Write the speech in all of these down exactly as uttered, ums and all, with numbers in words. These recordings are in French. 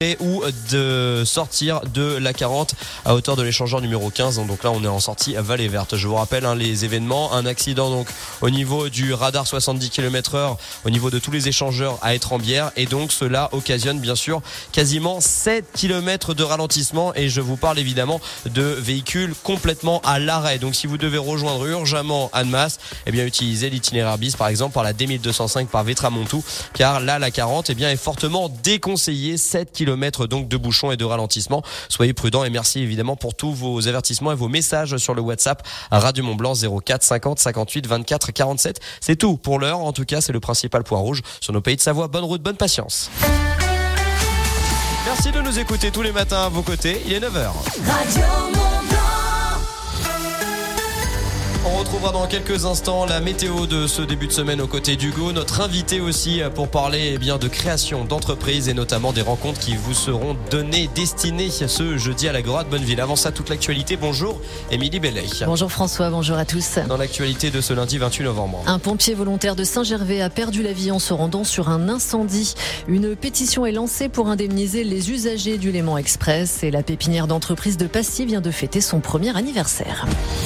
ou de sortir de la quarante à hauteur de l'échangeur numéro quinze. Donc là on est en sortie à Vallée Verte. Je vous rappelle hein, les événements, un accident donc au niveau du radar soixante-dix kilomètres heure au niveau de tous les échangeurs à Étrembières, et donc cela occasionne bien sûr quasiment sept kilomètres de ralentissement, et je vous parle évidemment de véhicules complètement à l'arrêt. Donc si vous devez rejoindre urgemment Annemasse, eh bien utilisez l'itinéraire bis par exemple par la D mille deux cent cinq par Vétramontou, car là la quarante eh bien, est fortement déconseillée. Sept kilomètres donc de bouchons et de ralentissement. Soyez prudents et merci évidemment pour tous vos avertissements et vos messages sur le WhatsApp à Radio Mont Blanc zéro quatre cinquante cinquante-huit vingt-quatre quarante-sept. C'est tout pour l'heure. En tout cas, c'est le principal point rouge sur nos pays de Savoie. Bonne route, bonne patience. Merci de nous écouter tous les matins à vos côtés. Il est neuf heures. Radio Mont Blanc. On retrouvera dans quelques instants la météo de ce début de semaine aux côtés d'Hugo. Notre invité aussi pour parler eh bien, de création d'entreprises et notamment des rencontres qui vous seront données, destinées ce jeudi à l'Agora de Bonneville. Avant ça, toute l'actualité. Bonjour, Émilie Bellet. Bonjour François, bonjour à tous. Dans l'actualité de ce lundi vingt-huit novembre. Un pompier volontaire de Saint-Gervais a perdu la vie en se rendant sur un incendie. Une pétition est lancée pour indemniser les usagers du Léman Express et la pépinière d'entreprise de Passy vient de fêter son premier anniversaire.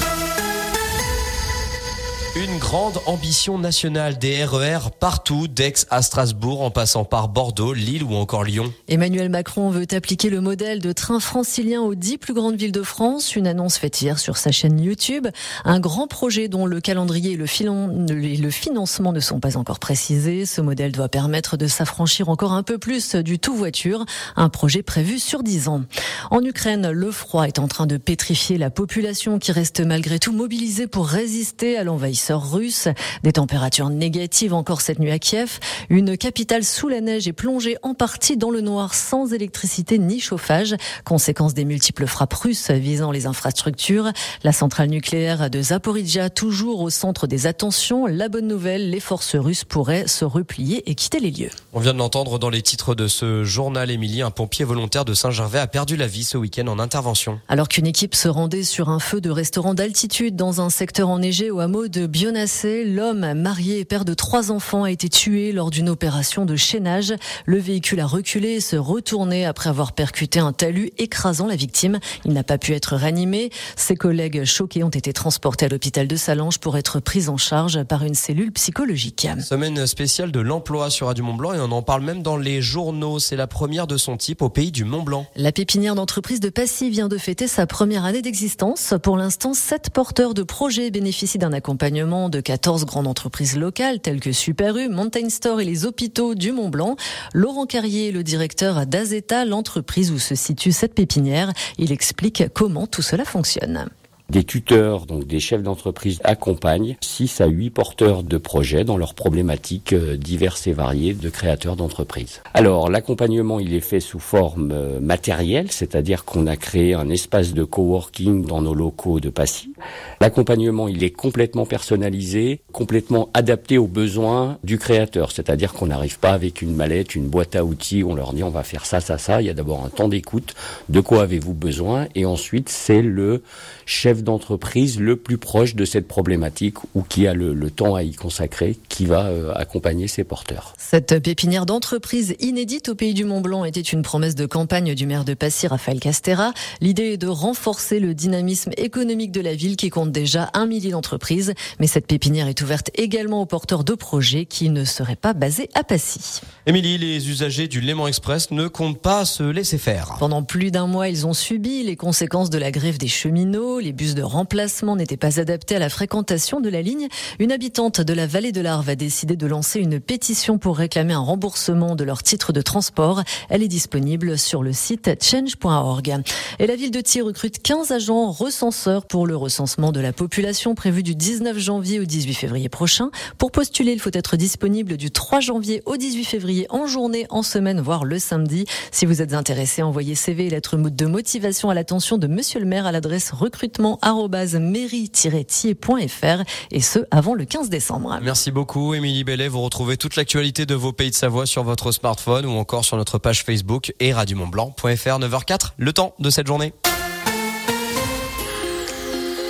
Une grande ambition nationale, des R E R partout, d'Aix à Strasbourg, en passant par Bordeaux, Lille ou encore Lyon. Emmanuel Macron veut appliquer le modèle de train francilien aux dix plus grandes villes de France. Une annonce faite hier sur sa chaîne YouTube. Un grand projet dont le calendrier et le, filan... le financement ne sont pas encore précisés. Ce modèle doit permettre de s'affranchir encore un peu plus du tout voiture. Un projet prévu sur dix ans. En Ukraine, le froid est en train de pétrifier la population qui reste malgré tout mobilisée pour résister à l'envahissement russe. Des températures négatives encore cette nuit à Kiev. Une capitale sous la neige est plongée en partie dans le noir sans électricité ni chauffage. Conséquence des multiples frappes russes visant les infrastructures. La centrale nucléaire de Zaporizhzhia toujours au centre des attentions. La bonne nouvelle, les forces russes pourraient se replier et quitter les lieux. On vient de l'entendre dans les titres de ce journal, Émilie. Un pompier volontaire de Saint-Gervais a perdu la vie ce week-end en intervention. Alors qu'une équipe se rendait sur un feu de restaurant d'altitude dans un secteur enneigé au hameau de Bionacé, l'homme marié et père de trois enfants a été tué lors d'une opération de chaînage. Le véhicule a reculé et se retourné après avoir percuté un talus écrasant la victime. Il n'a pas pu être réanimé. Ses collègues choqués ont été transportés à l'hôpital de Salange pour être pris en charge par une cellule psychologique. Semaine spéciale de l'emploi sur Radio Mont Blanc et on en parle même dans les journaux. C'est la première de son type au pays du Mont Blanc. La pépinière d'entreprise de Passy vient de fêter sa première année d'existence. Pour l'instant, sept porteurs de projets bénéficient d'un accompagnement de quatorze grandes entreprises locales telles que Super U, Mountain Store et les hôpitaux du Mont Blanc. Laurent Carrier, le directeur d'Azeta, l'entreprise où se situe cette pépinière, il explique comment tout cela fonctionne. Des tuteurs, donc des chefs d'entreprise, accompagnent six à huit porteurs de projets dans leurs problématiques diverses et variées de créateurs d'entreprises. Alors, l'accompagnement, il est fait sous forme matérielle, c'est-à-dire qu'on a créé un espace de coworking dans nos locaux de Passy. L'accompagnement, il est complètement personnalisé, complètement adapté aux besoins du créateur, c'est-à-dire qu'on n'arrive pas avec une mallette, une boîte à outils, on leur dit on va faire ça, ça, ça. Il y a d'abord un temps d'écoute, de quoi avez-vous besoin, et ensuite c'est le chef d'entreprise le plus proche de cette problématique ou qui a le, le temps à y consacrer qui va euh, accompagner ses porteurs. Cette pépinière d'entreprise inédite au pays du Mont Blanc était une promesse de campagne du maire de Passy, Raphaël Castera. L'idée est de renforcer le dynamisme économique de la ville qui compte déjà un millier d'entreprises. Mais cette pépinière est ouverte également aux porteurs de projets qui ne seraient pas basés à Passy. Émilie, les usagers du Léman Express ne comptent pas se laisser faire. Pendant plus d'un mois, ils ont subi les conséquences de la grève des cheminots. Les bus de remplacement n'étaient pas adaptés à la fréquentation de la ligne. Une habitante de la vallée de l'Arve a décidé de lancer une pétition pour réclamer un remboursement de leur titre de transport. Elle est disponible sur le site change point org. Et la ville de Thiers recrute quinze agents recenseurs pour le recensement de la population prévu du dix-neuf janvier au dix-huit février prochain. Pour postuler, il faut être disponible du trois janvier au dix-huit février en journée, en semaine, voire le samedi. Si vous êtes intéressé, envoyez C V et lettre de motivation à l'attention de Monsieur le maire à l'adresse recrutement arobase mairie tiret thiers point f r et ce avant le quinze décembre. Merci beaucoup Émilie Bellet. Vous retrouvez toute l'actualité de vos pays de Savoie sur votre smartphone ou encore sur notre page Facebook et radio mont blanc point f r. neuf heures zéro quatre, le temps de cette journée.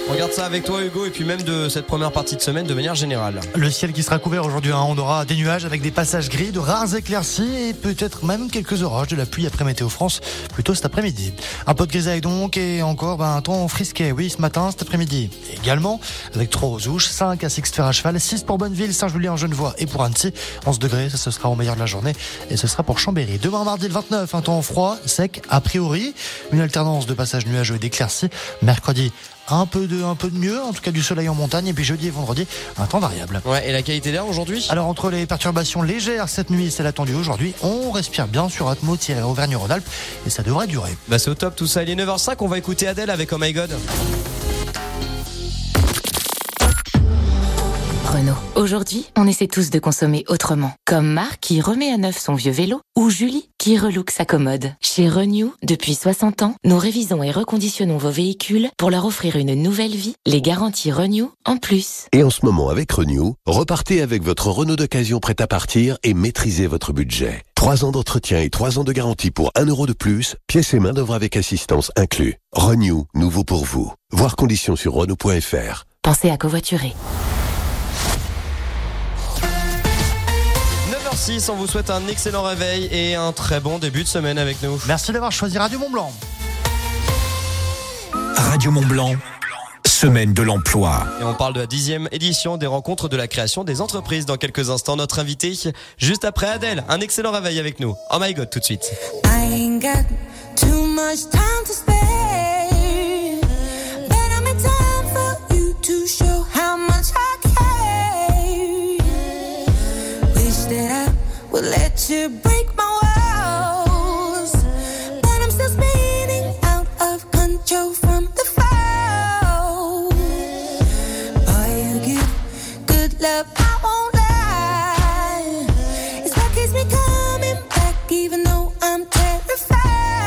On regarde ça avec toi Hugo et puis même de cette première partie de semaine de manière générale. Le ciel qui sera couvert aujourd'hui, hein. On aura des nuages avec des passages gris, de rares éclaircies et peut-être même quelques orages, de la pluie après Météo France plutôt cet après-midi. Un peu de grisaille donc et encore ben, un temps frisquet, oui, ce matin, cet après-midi. Également avec trois aux Ouches, cinq à Sixfer à cheval, six pour Bonneville, Saint-Julien, Genevois et pour Annecy. onze degrés, ça ce sera au meilleur de la journée et ce sera pour Chambéry. Demain mardi le vingt-neuf, un temps froid, sec a priori, une alternance de passages nuageux et d'éclaircies. Mercredi, un peu de un peu de mieux, en tout cas du soleil en montagne, et puis jeudi et vendredi un temps variable. Ouais, et la qualité d'air aujourd'hui ? Alors entre les perturbations légères cette nuit et celles attendues aujourd'hui, on respire bien sur Atmo-Auvergne-Rhône-Alpes et ça devrait durer. Bah c'est au top tout ça, il est neuf heures cinq, on va écouter Adèle avec Oh My God. Renault. Aujourd'hui, on essaie tous de consommer autrement. Comme Marc qui remet à neuf son vieux vélo ou Julie qui relook sa commode. Chez Renew, depuis soixante ans, nous révisons et reconditionnons vos véhicules pour leur offrir une nouvelle vie. Les garanties Renew en plus. Et en ce moment avec Renew, repartez avec votre Renault d'occasion prêt à partir et maîtrisez votre budget. Trois ans d'entretien et trois ans de garantie pour un euro de plus, pièces et main d'œuvre avec assistance inclus. Renew, nouveau pour vous. Voir conditions sur Renault point F R. Pensez à covoiturer. neuf heures six, on vous souhaite un excellent réveil et un très bon début de semaine avec nous. Merci d'avoir choisi Radio Mont-Blanc. Radio Mont-Blanc, semaine de l'emploi. Et on parle de la dixième édition des rencontres de la création des entreprises. Dans quelques instants, notre invité, juste après Adèle. Un excellent réveil avec nous. Oh my God, tout de suite. I ain't got too much time to spare, but I'm in time for you to show how much I care. Wish that I would let you break my walls, but I'm still spinning out of control from the fall. Boy, you give good love, I won't lie. It's what keeps me coming back, even though I'm terrified.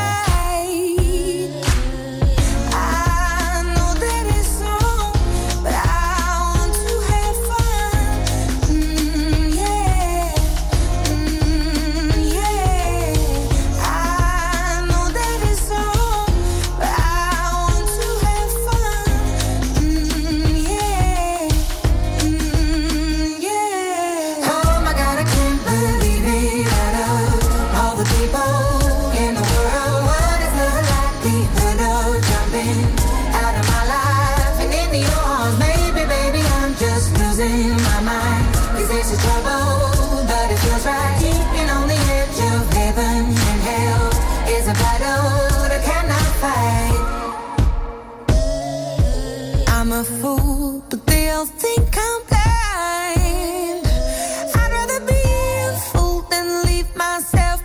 I know that it's wrong, but I want to have fun. Mm, yeah, mm, yeah. I know that it's wrong, but I want to have fun. Mm, yeah, mm, yeah. Oh my God, I can't believe it. Out of all the people in the world, what is the likelihood of jumping out of my life and into your arms? Maybe, baby, I'm just losing my mind. Cause this is trouble, but it feels right. Keeping on the edge of heaven and hell is a battle that I cannot fight. I'm a fool, but they all think I'm blind. I'd rather be a fool than leave myself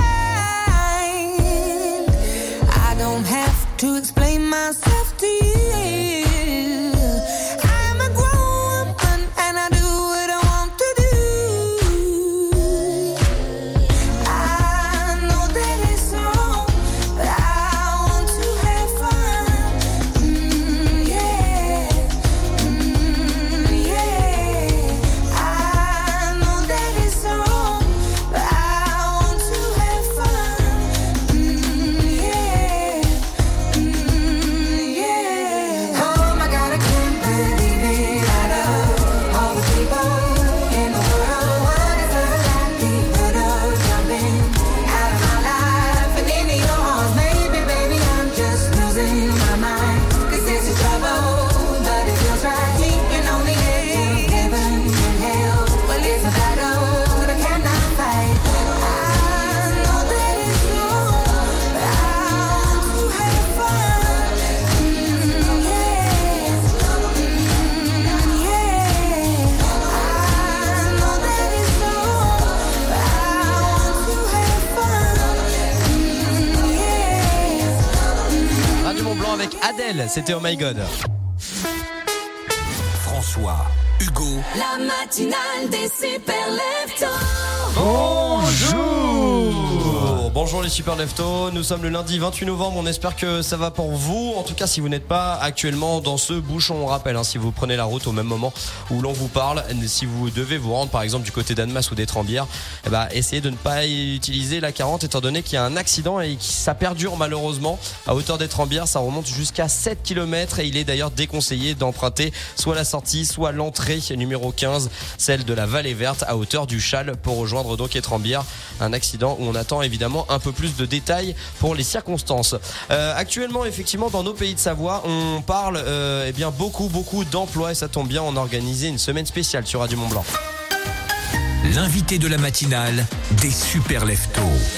behind. I don't have to explain myself to you. I'm a grown woman and I do what I want to do. I know that it's wrong, but I want to have fun. Mm, yeah, mm, yeah. I know that it's wrong, but I want to have fun. Mm, yeah, mm, yeah. Oh my God, I can't believe it. Out of all the people in the world, what is the likelihood of jumping out of my life and into your arms? Maybe, baby, I'm just losing my mind. Cause this is trouble, but it feels right. Keeping on the edge of heaven and hell. Well, it's a battle that I cannot fight. I know that it's wrong, but I want to have fun. Mm, yeah, mm, yeah. I know that it's wrong, but I want to have fun. Mm, yeah. Radio Mont-Blanc avec Adèle, c'était Oh My God. François, Hugo, La matinale des super leftos. Bonjour. bonjour les super leftos, nous sommes le lundi vingt-huit novembre, on espère que ça va pour vous. En tout cas, si vous n'êtes pas actuellement dans ce bouchon, on rappelle, hein, si vous prenez la route au même moment où l'on vous parle, si vous devez vous rendre par exemple du côté d'Annemasse ou d'Étrembières, eh ben, essayez de ne pas utiliser la quarante étant donné qu'il y a un accident et que ça perdure malheureusement à hauteur d'Étrembières, ça remonte jusqu'à sept kilomètres et il est d'ailleurs déconseillé d'emprunter soit la sortie, soit l'entrée numéro quinze, celle de la Vallée Verte à hauteur du Châle pour rejoindre donc Étrembières. Un accident où on attend évidemment un peu plus de détails pour les circonstances. Euh, actuellement, effectivement, dans nos pays de Savoie, on parle euh, eh bien beaucoup, beaucoup d'emplois et ça tombe bien, on a organisé une semaine spéciale sur Radio Mont-Blanc. L'invité de la matinale des super leftos.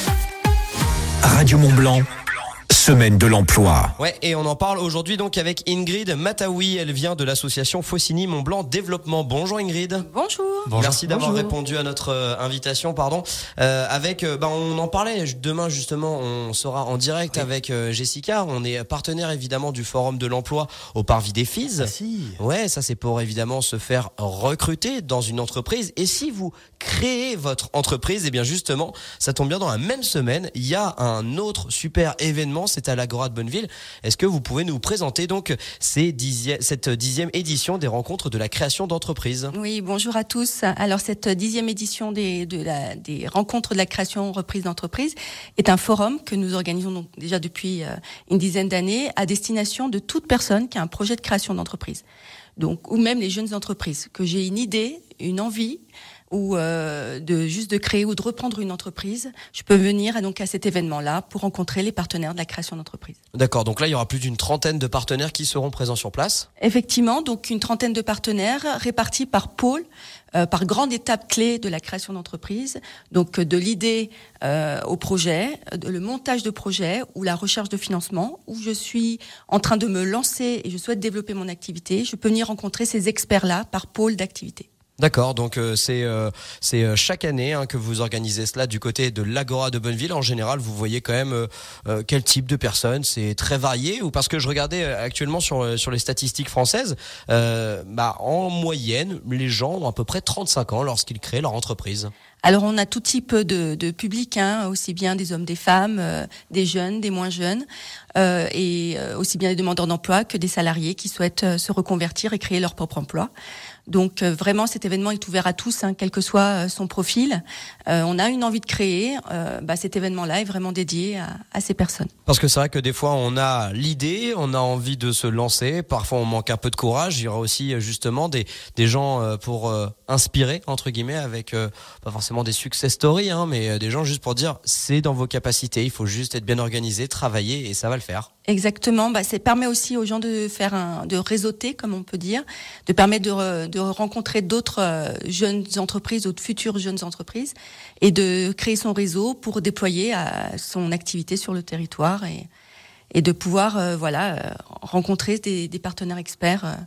Radio Mont-Blanc. Semaine de l'emploi. Ouais, et on en parle aujourd'hui donc avec Ingrid Mataoui. Elle vient de l'association Faucigny Mont-Blanc Développement. Bonjour Ingrid. Bonjour. Bonjour. Merci d'avoir Bonjour. répondu à notre euh, invitation. Pardon. Euh, avec, euh, bah, on en parlait demain justement. On sera en direct Oui. avec euh, Jessica. On est partenaire évidemment du Forum de l'emploi au Parvis des Fises. Ah, si. Ouais, ça c'est pour évidemment se faire recruter dans une entreprise. Et si vous créez votre entreprise, eh bien justement, ça tombe bien, dans la même semaine, il y a un autre super événement. C'est à l'Agora de Bonneville. Est-ce que vous pouvez nous présenter donc ces dixième, cette dixième édition des rencontres de la création d'entreprise? Oui, bonjour à tous. Alors, cette dixième édition des, de la, des rencontres de la création reprise d'entreprise est un forum que nous organisons donc déjà depuis euh, une dizaine d'années à destination de toute personne qui a un projet de création d'entreprise. Donc, ou même les jeunes entreprises, que j'ai une idée, une envie, ou euh, de juste de créer ou de reprendre une entreprise, je peux venir à, donc à cet événement-là pour rencontrer les partenaires de la création d'entreprise. D'accord, donc là il y aura plus d'une trentaine de partenaires qui seront présents sur place. Effectivement, donc une trentaine de partenaires répartis par pôle, euh, par grande étape clé de la création d'entreprise, donc de l'idée euh, au projet, de, le montage de projet ou la recherche de financement, où je suis en train de me lancer et je souhaite développer mon activité. Je peux venir rencontrer ces experts-là par pôle d'activité. D'accord, donc euh, c'est euh, c'est euh, chaque année hein, que vous organisez cela du côté de l'Agora de Bonneville. En général, vous voyez quand même euh, euh, quel type de personnes? C'est très varié, ou parce que je regardais euh, actuellement sur euh, sur les statistiques françaises, euh, bah en moyenne, les gens ont à peu près trente-cinq ans lorsqu'ils créent leur entreprise. Alors on a tout type de, de public, hein, aussi bien des hommes, des femmes, euh, des jeunes, des moins jeunes, euh, et euh, aussi bien des demandeurs d'emploi que des salariés qui souhaitent euh, se reconvertir et créer leur propre emploi. Donc euh, vraiment cet événement est ouvert à tous, hein, quel que soit euh, son profil. Euh, on a une envie de créer, euh, bah, cet événement-là est vraiment dédié à, à ces personnes. Parce que c'est vrai que des fois on a l'idée, on a envie de se lancer, parfois on manque un peu de courage. Il y aura aussi euh, justement des des gens euh, pour euh, inspirer entre guillemets, avec euh, pas forcément des success stories, hein, mais euh, des gens juste pour dire c'est dans vos capacités, il faut juste être bien organisé, travailler et ça va le faire. Exactement, bah, ça permet aussi aux gens de faire un, de réseauter, comme on peut dire, de permettre de, re, de rencontrer d'autres euh, jeunes entreprises, d'autres futures jeunes entreprises, et de créer son réseau pour déployer à son activité sur le territoire et, et de pouvoir, euh, voilà, euh, rencontrer des, des partenaires experts. Euh,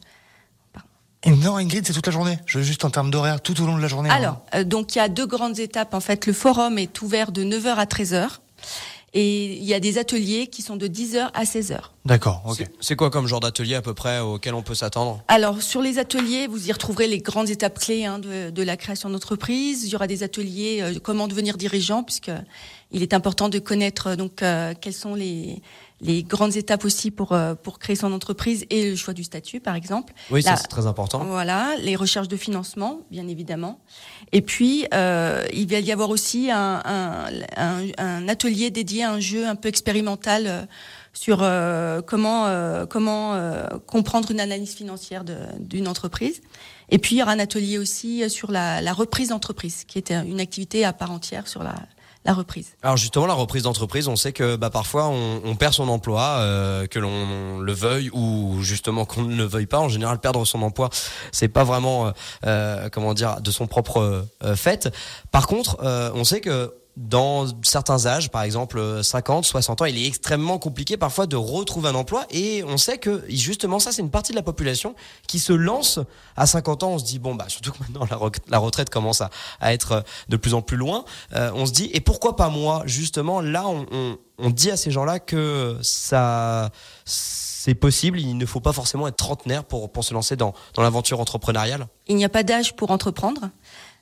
Et non, Ingrid, c'est toute la journée. Je juste en termes d'horaire, tout au long de la journée. Alors, euh, donc il y a deux grandes étapes. En fait, le forum est ouvert de neuf heures à treize heures. Et il y a des ateliers qui sont de dix heures à seize heures. D'accord, ok. C'est, c'est quoi comme genre d'atelier à peu près auquel on peut s'attendre? Alors, sur les ateliers, vous y retrouverez les grandes étapes clés hein, de, de la création d'entreprise. Il y aura des ateliers euh, comment devenir dirigeant, puisque il est important de connaître donc euh, quelles sont les les grandes étapes aussi pour euh, pour créer son entreprise et le choix du statut, par exemple. Oui, ça Là, c'est très important. Voilà, les recherches de financement, bien évidemment. Et puis, euh, il va y avoir aussi un, un, un, un atelier dédié à un jeu un peu expérimental euh, sur euh, comment euh, comment euh, comprendre une analyse financière de, d'une entreprise. Et puis, il y aura un atelier aussi sur la, la reprise d'entreprise, qui est une activité à part entière sur la la reprise. Alors justement, la reprise d'entreprise, on sait que bah, parfois on, on perd son emploi, euh, que l'on le veuille ou justement qu'on ne le veuille pas. En général, perdre son emploi, c'est pas vraiment, euh, comment dire, de son propre euh, fait. Par contre, euh, on sait que dans certains âges, par exemple cinquante, soixante ans, il est extrêmement compliqué parfois de retrouver un emploi, et on sait que justement ça c'est une partie de la population qui se lance à cinquante ans. On se dit bon bah surtout que maintenant la, re- la retraite commence à, à être de plus en plus loin, euh, on se dit et pourquoi pas moi justement. Là on, on, on dit à ces gens-là que ça c'est possible, il ne faut pas forcément être trentenaire pour, pour se lancer dans, dans l'aventure entrepreneuriale. Il n'y a pas d'âge pour entreprendre.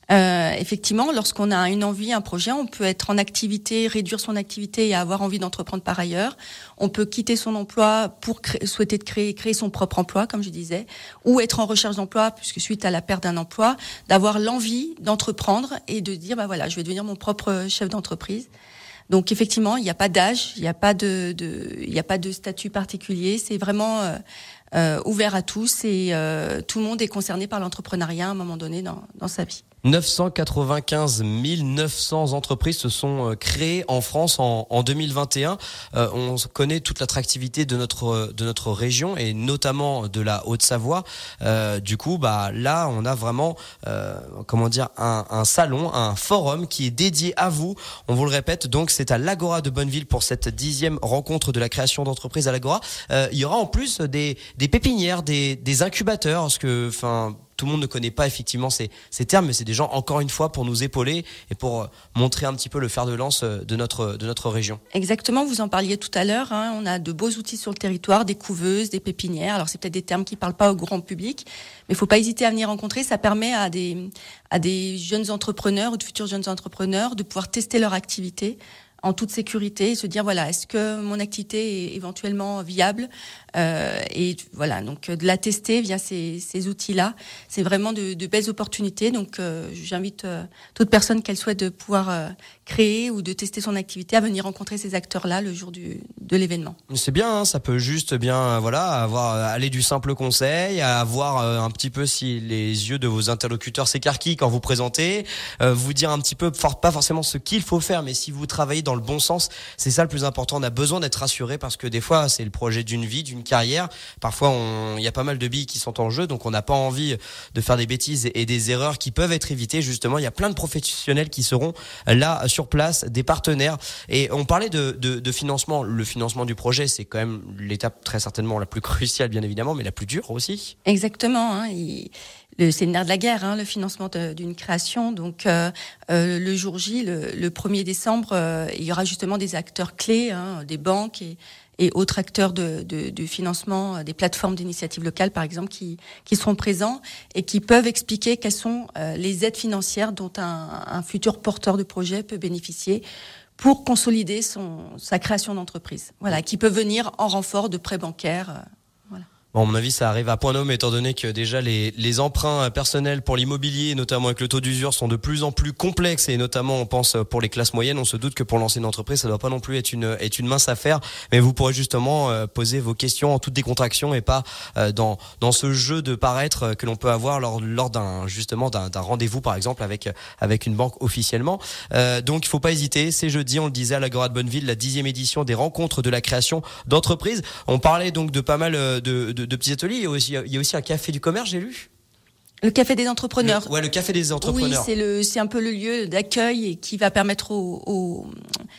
Euh, effectivement, lorsqu'on a une envie, un projet, on peut être en activité, réduire son activité et avoir envie d'entreprendre par ailleurs. On peut quitter son emploi pour créer, souhaiter de créer, créer son propre emploi, comme je disais, ou être en recherche d'emploi, puisque suite à la perte d'un emploi, d'avoir l'envie d'entreprendre et de dire, bah voilà, je vais devenir mon propre chef d'entreprise. Donc effectivement, il n'y a pas d'âge, il n'y a pas de, de, il n'y a pas de statut particulier. C'est vraiment euh, euh, ouvert à tous et euh, tout le monde est concerné par l'entrepreneuriat à un moment donné dans, dans sa vie. neuf cent quatre-vingt-quinze mille neuf cents entreprises se sont créées en France en, en deux mille vingt et un. Euh, on connaît toute l'attractivité de notre de notre région et notamment de la Haute-Savoie. Euh, du coup, bah là, on a vraiment euh, comment dire un, un salon, un forum qui est dédié à vous. On vous le répète, donc c'est à l'Agora de Bonneville pour cette dixième rencontre de la création d'entreprises à l'Agora. Euh, il y aura en plus des des pépinières, des des incubateurs, parce que enfin. Tout le monde ne connaît pas effectivement ces, ces termes, mais c'est des gens, encore une fois, pour nous épauler et pour montrer un petit peu le fer de lance de notre, de notre région. Exactement, vous en parliez tout à l'heure, hein, on a de beaux outils sur le territoire, des couveuses, des pépinières. Alors c'est peut-être des termes qui ne parlent pas au grand public, mais il ne faut pas hésiter à venir rencontrer. Ça permet à des, à des jeunes entrepreneurs ou de futurs jeunes entrepreneurs de pouvoir tester leur activité en toute sécurité et se dire voilà, est-ce que mon activité est éventuellement viable, euh, et voilà, donc de la tester via ces, ces outils-là, c'est vraiment de, de belles opportunités. Donc euh, j'invite euh, toute personne qu'elle souhaite de pouvoir euh, créer ou de tester son activité à venir rencontrer ces acteurs-là le jour du, de l'événement. C'est bien, hein, ça peut juste bien voilà avoir aller du simple conseil, à voir euh, un petit peu si les yeux de vos interlocuteurs s'écarquillent quand vous présentez, euh, vous dire un petit peu for- pas forcément ce qu'il faut faire, mais si vous travaillez dans le bon sens, c'est ça le plus important. On a besoin d'être rassuré parce que des fois c'est le projet d'une vie, d'une carrière. Parfois il y a pas mal de billes qui sont en jeu, donc on n'a pas envie de faire des bêtises et des erreurs qui peuvent être évitées. Justement, il y a plein de professionnels qui seront là sur place, des partenaires. Et on parlait de, de, de financement. Le financement du projet, c'est quand même l'étape très certainement la plus cruciale, bien évidemment, mais la plus dure aussi. Exactement. Hein, il... Le, c'est le nerf de la guerre, hein, le financement de, d'une création. Donc, euh, euh, le jour J, le, le premier décembre, euh, il y aura justement des acteurs clés, hein, des banques et, et autres acteurs de, de, de financement, des plateformes d'initiatives locales, par exemple, qui, qui seront présents et qui peuvent expliquer quelles sont euh, les aides financières dont un, un futur porteur de projet peut bénéficier pour consolider son, sa création d'entreprise. Voilà, qui peut venir en renfort de prêts bancaires. Euh, Bon, à mon avis, ça arrive à point nommé, étant donné que déjà les, les emprunts personnels pour l'immobilier, notamment avec le taux d'usure, sont de plus en plus complexes, et notamment, on pense pour les classes moyennes. On se doute que pour lancer une entreprise, ça doit pas non plus être une, être une mince affaire, mais vous pourrez justement euh, poser vos questions en toute décontraction et pas euh, dans, dans ce jeu de paraître que l'on peut avoir lors, lors d'un, justement, d'un, d'un rendez-vous, par exemple, avec, avec une banque officiellement. Euh, donc, il faut pas hésiter. C'est jeudi, on le disait, à l'Agora de Bonneville, la dixième édition des rencontres de la création d'entreprises. On parlait donc de pas mal de, de de petits ateliers. Il y a aussi, il y a aussi un café du commerce, j'ai lu. Le café des entrepreneurs. Le, ouais, le café des entrepreneurs. Oui, c'est le, c'est un peu le lieu d'accueil et qui va permettre aux, aux,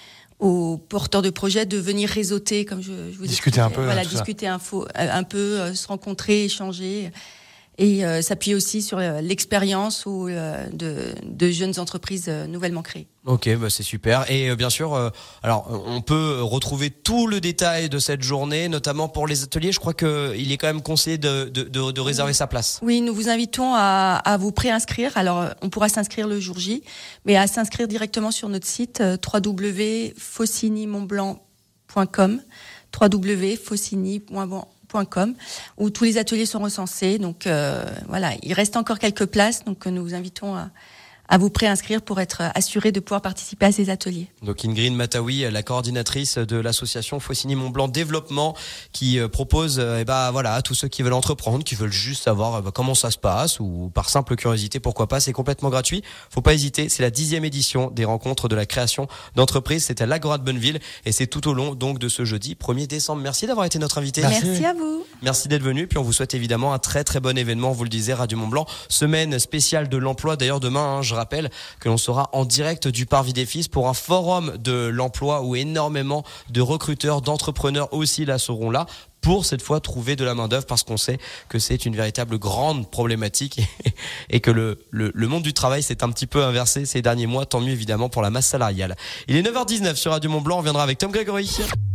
aux porteurs de projets de venir réseauter, comme je, je vous discuter un peu, voilà, tout discuter un, faux, un peu, euh, se rencontrer, échanger. Et euh, s'appuyer aussi sur euh, l'expérience ou euh, de, de jeunes entreprises euh, nouvellement créées. Ok, bah c'est super. Et euh, bien sûr, euh, alors on peut retrouver tout le détail de cette journée, notamment pour les ateliers. Je crois que il est quand même conseillé de, de, de, de réserver sa place. Oui, nous vous invitons à, à vous préinscrire. Alors, on pourra s'inscrire le jour J, mais à s'inscrire directement sur notre site euh, w w w point faucigny mont blanc point com, w w w point faucigny point com, où tous les ateliers sont recensés. Donc euh, voilà, il reste encore quelques places, donc nous vous invitons à, à vous préinscrire pour être assuré de pouvoir participer à ces ateliers. Donc Ingrid Mataoui, la coordinatrice de l'association Faucigny Mont Blanc Développement, qui propose eh ben, voilà, à tous ceux qui veulent entreprendre, qui veulent juste savoir eh ben, comment ça se passe, ou par simple curiosité, pourquoi pas, c'est complètement gratuit. Faut pas hésiter, c'est la dixième édition des rencontres de la création d'entreprises. C'est à l'Agora de Bonneville et c'est tout au long donc de ce jeudi premier décembre. Merci d'avoir été notre invité. Merci, Merci à vous. Merci d'être venu. Puis on vous souhaite évidemment un très très bon événement. Vous le disiez, Radio Mont Blanc, semaine spéciale de l'emploi. D'ailleurs demain, hein, je rappelle que l'on sera en direct du Parvis des Fils pour un forum de l'emploi où énormément de recruteurs, d'entrepreneurs aussi là seront là pour cette fois trouver de la main d'œuvre, parce qu'on sait que c'est une véritable grande problématique et que le, le, le monde du travail s'est un petit peu inversé ces derniers mois. Tant mieux évidemment pour la masse salariale. Il est neuf heures dix-neuf sur Radio Mont Blanc. On viendra avec Tom Grégory.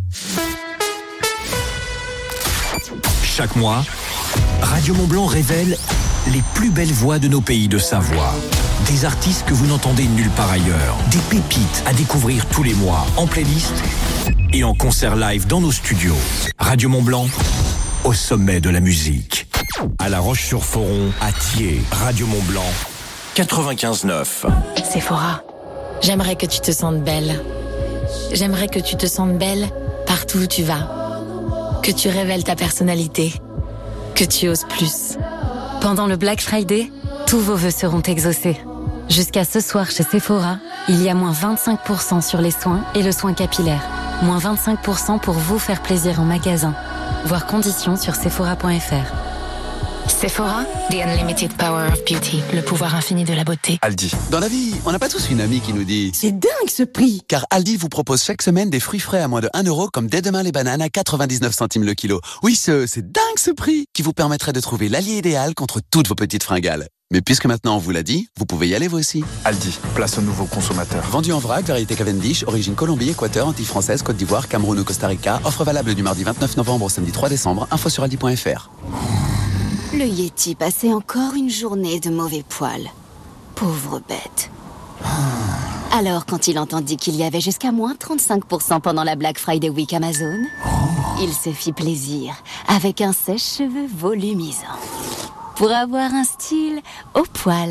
Chaque mois, Radio Mont Blanc révèle les plus belles voix de nos pays de Savoie. Des artistes que vous n'entendez nulle part ailleurs. Des pépites à découvrir tous les mois en playlist et en concert live dans nos studios. Radio Mont-Blanc, au sommet de la musique. À La Roche-sur-Foron, à Thiers, Radio Mont-Blanc, quatre-vingt-quinze neuf. Sephora, j'aimerais que tu te sentes belle. J'aimerais que tu te sentes belle partout où tu vas. Que tu révèles ta personnalité. Que tu oses plus. Pendant le Black Friday, tous vos vœux seront exaucés. Jusqu'à ce soir chez Sephora, il y a moins vingt-cinq pour cent sur les soins et le soin capillaire. Moins vingt-cinq pour cent pour vous faire plaisir en magasin. Voir conditions sur sephora point f r. Sephora, the unlimited power of beauty, le pouvoir infini de la beauté. Aldi. Dans la vie, on n'a pas tous une amie qui nous dit « C'est dingue ce prix !» Car Aldi vous propose chaque semaine des fruits frais à moins de un euro, comme dès demain les bananes à quatre-vingt-dix-neuf centimes le kilo. Oui, ce, c'est dingue ce prix qui vous permettrait de trouver l'allié idéal contre toutes vos petites fringales. Mais puisque maintenant on vous l'a dit, vous pouvez y aller vous aussi. Aldi, place aux nouveaux consommateurs. Vendu en vrac, variété Cavendish, origine Colombie, Équateur, Antilles françaises, Côte d'Ivoire, Cameroun ou Costa Rica. Offre valable du mardi vingt-neuf novembre au samedi trois décembre. Info sur aldi point f r. Le Yeti passait encore une journée de mauvais poil. Pauvre bête. Alors, quand il entendit qu'il y avait jusqu'à moins trente-cinq pour cent pendant la Black Friday Week Amazon, il se fit plaisir avec un sèche-cheveux volumisant. Pour avoir un style au poil.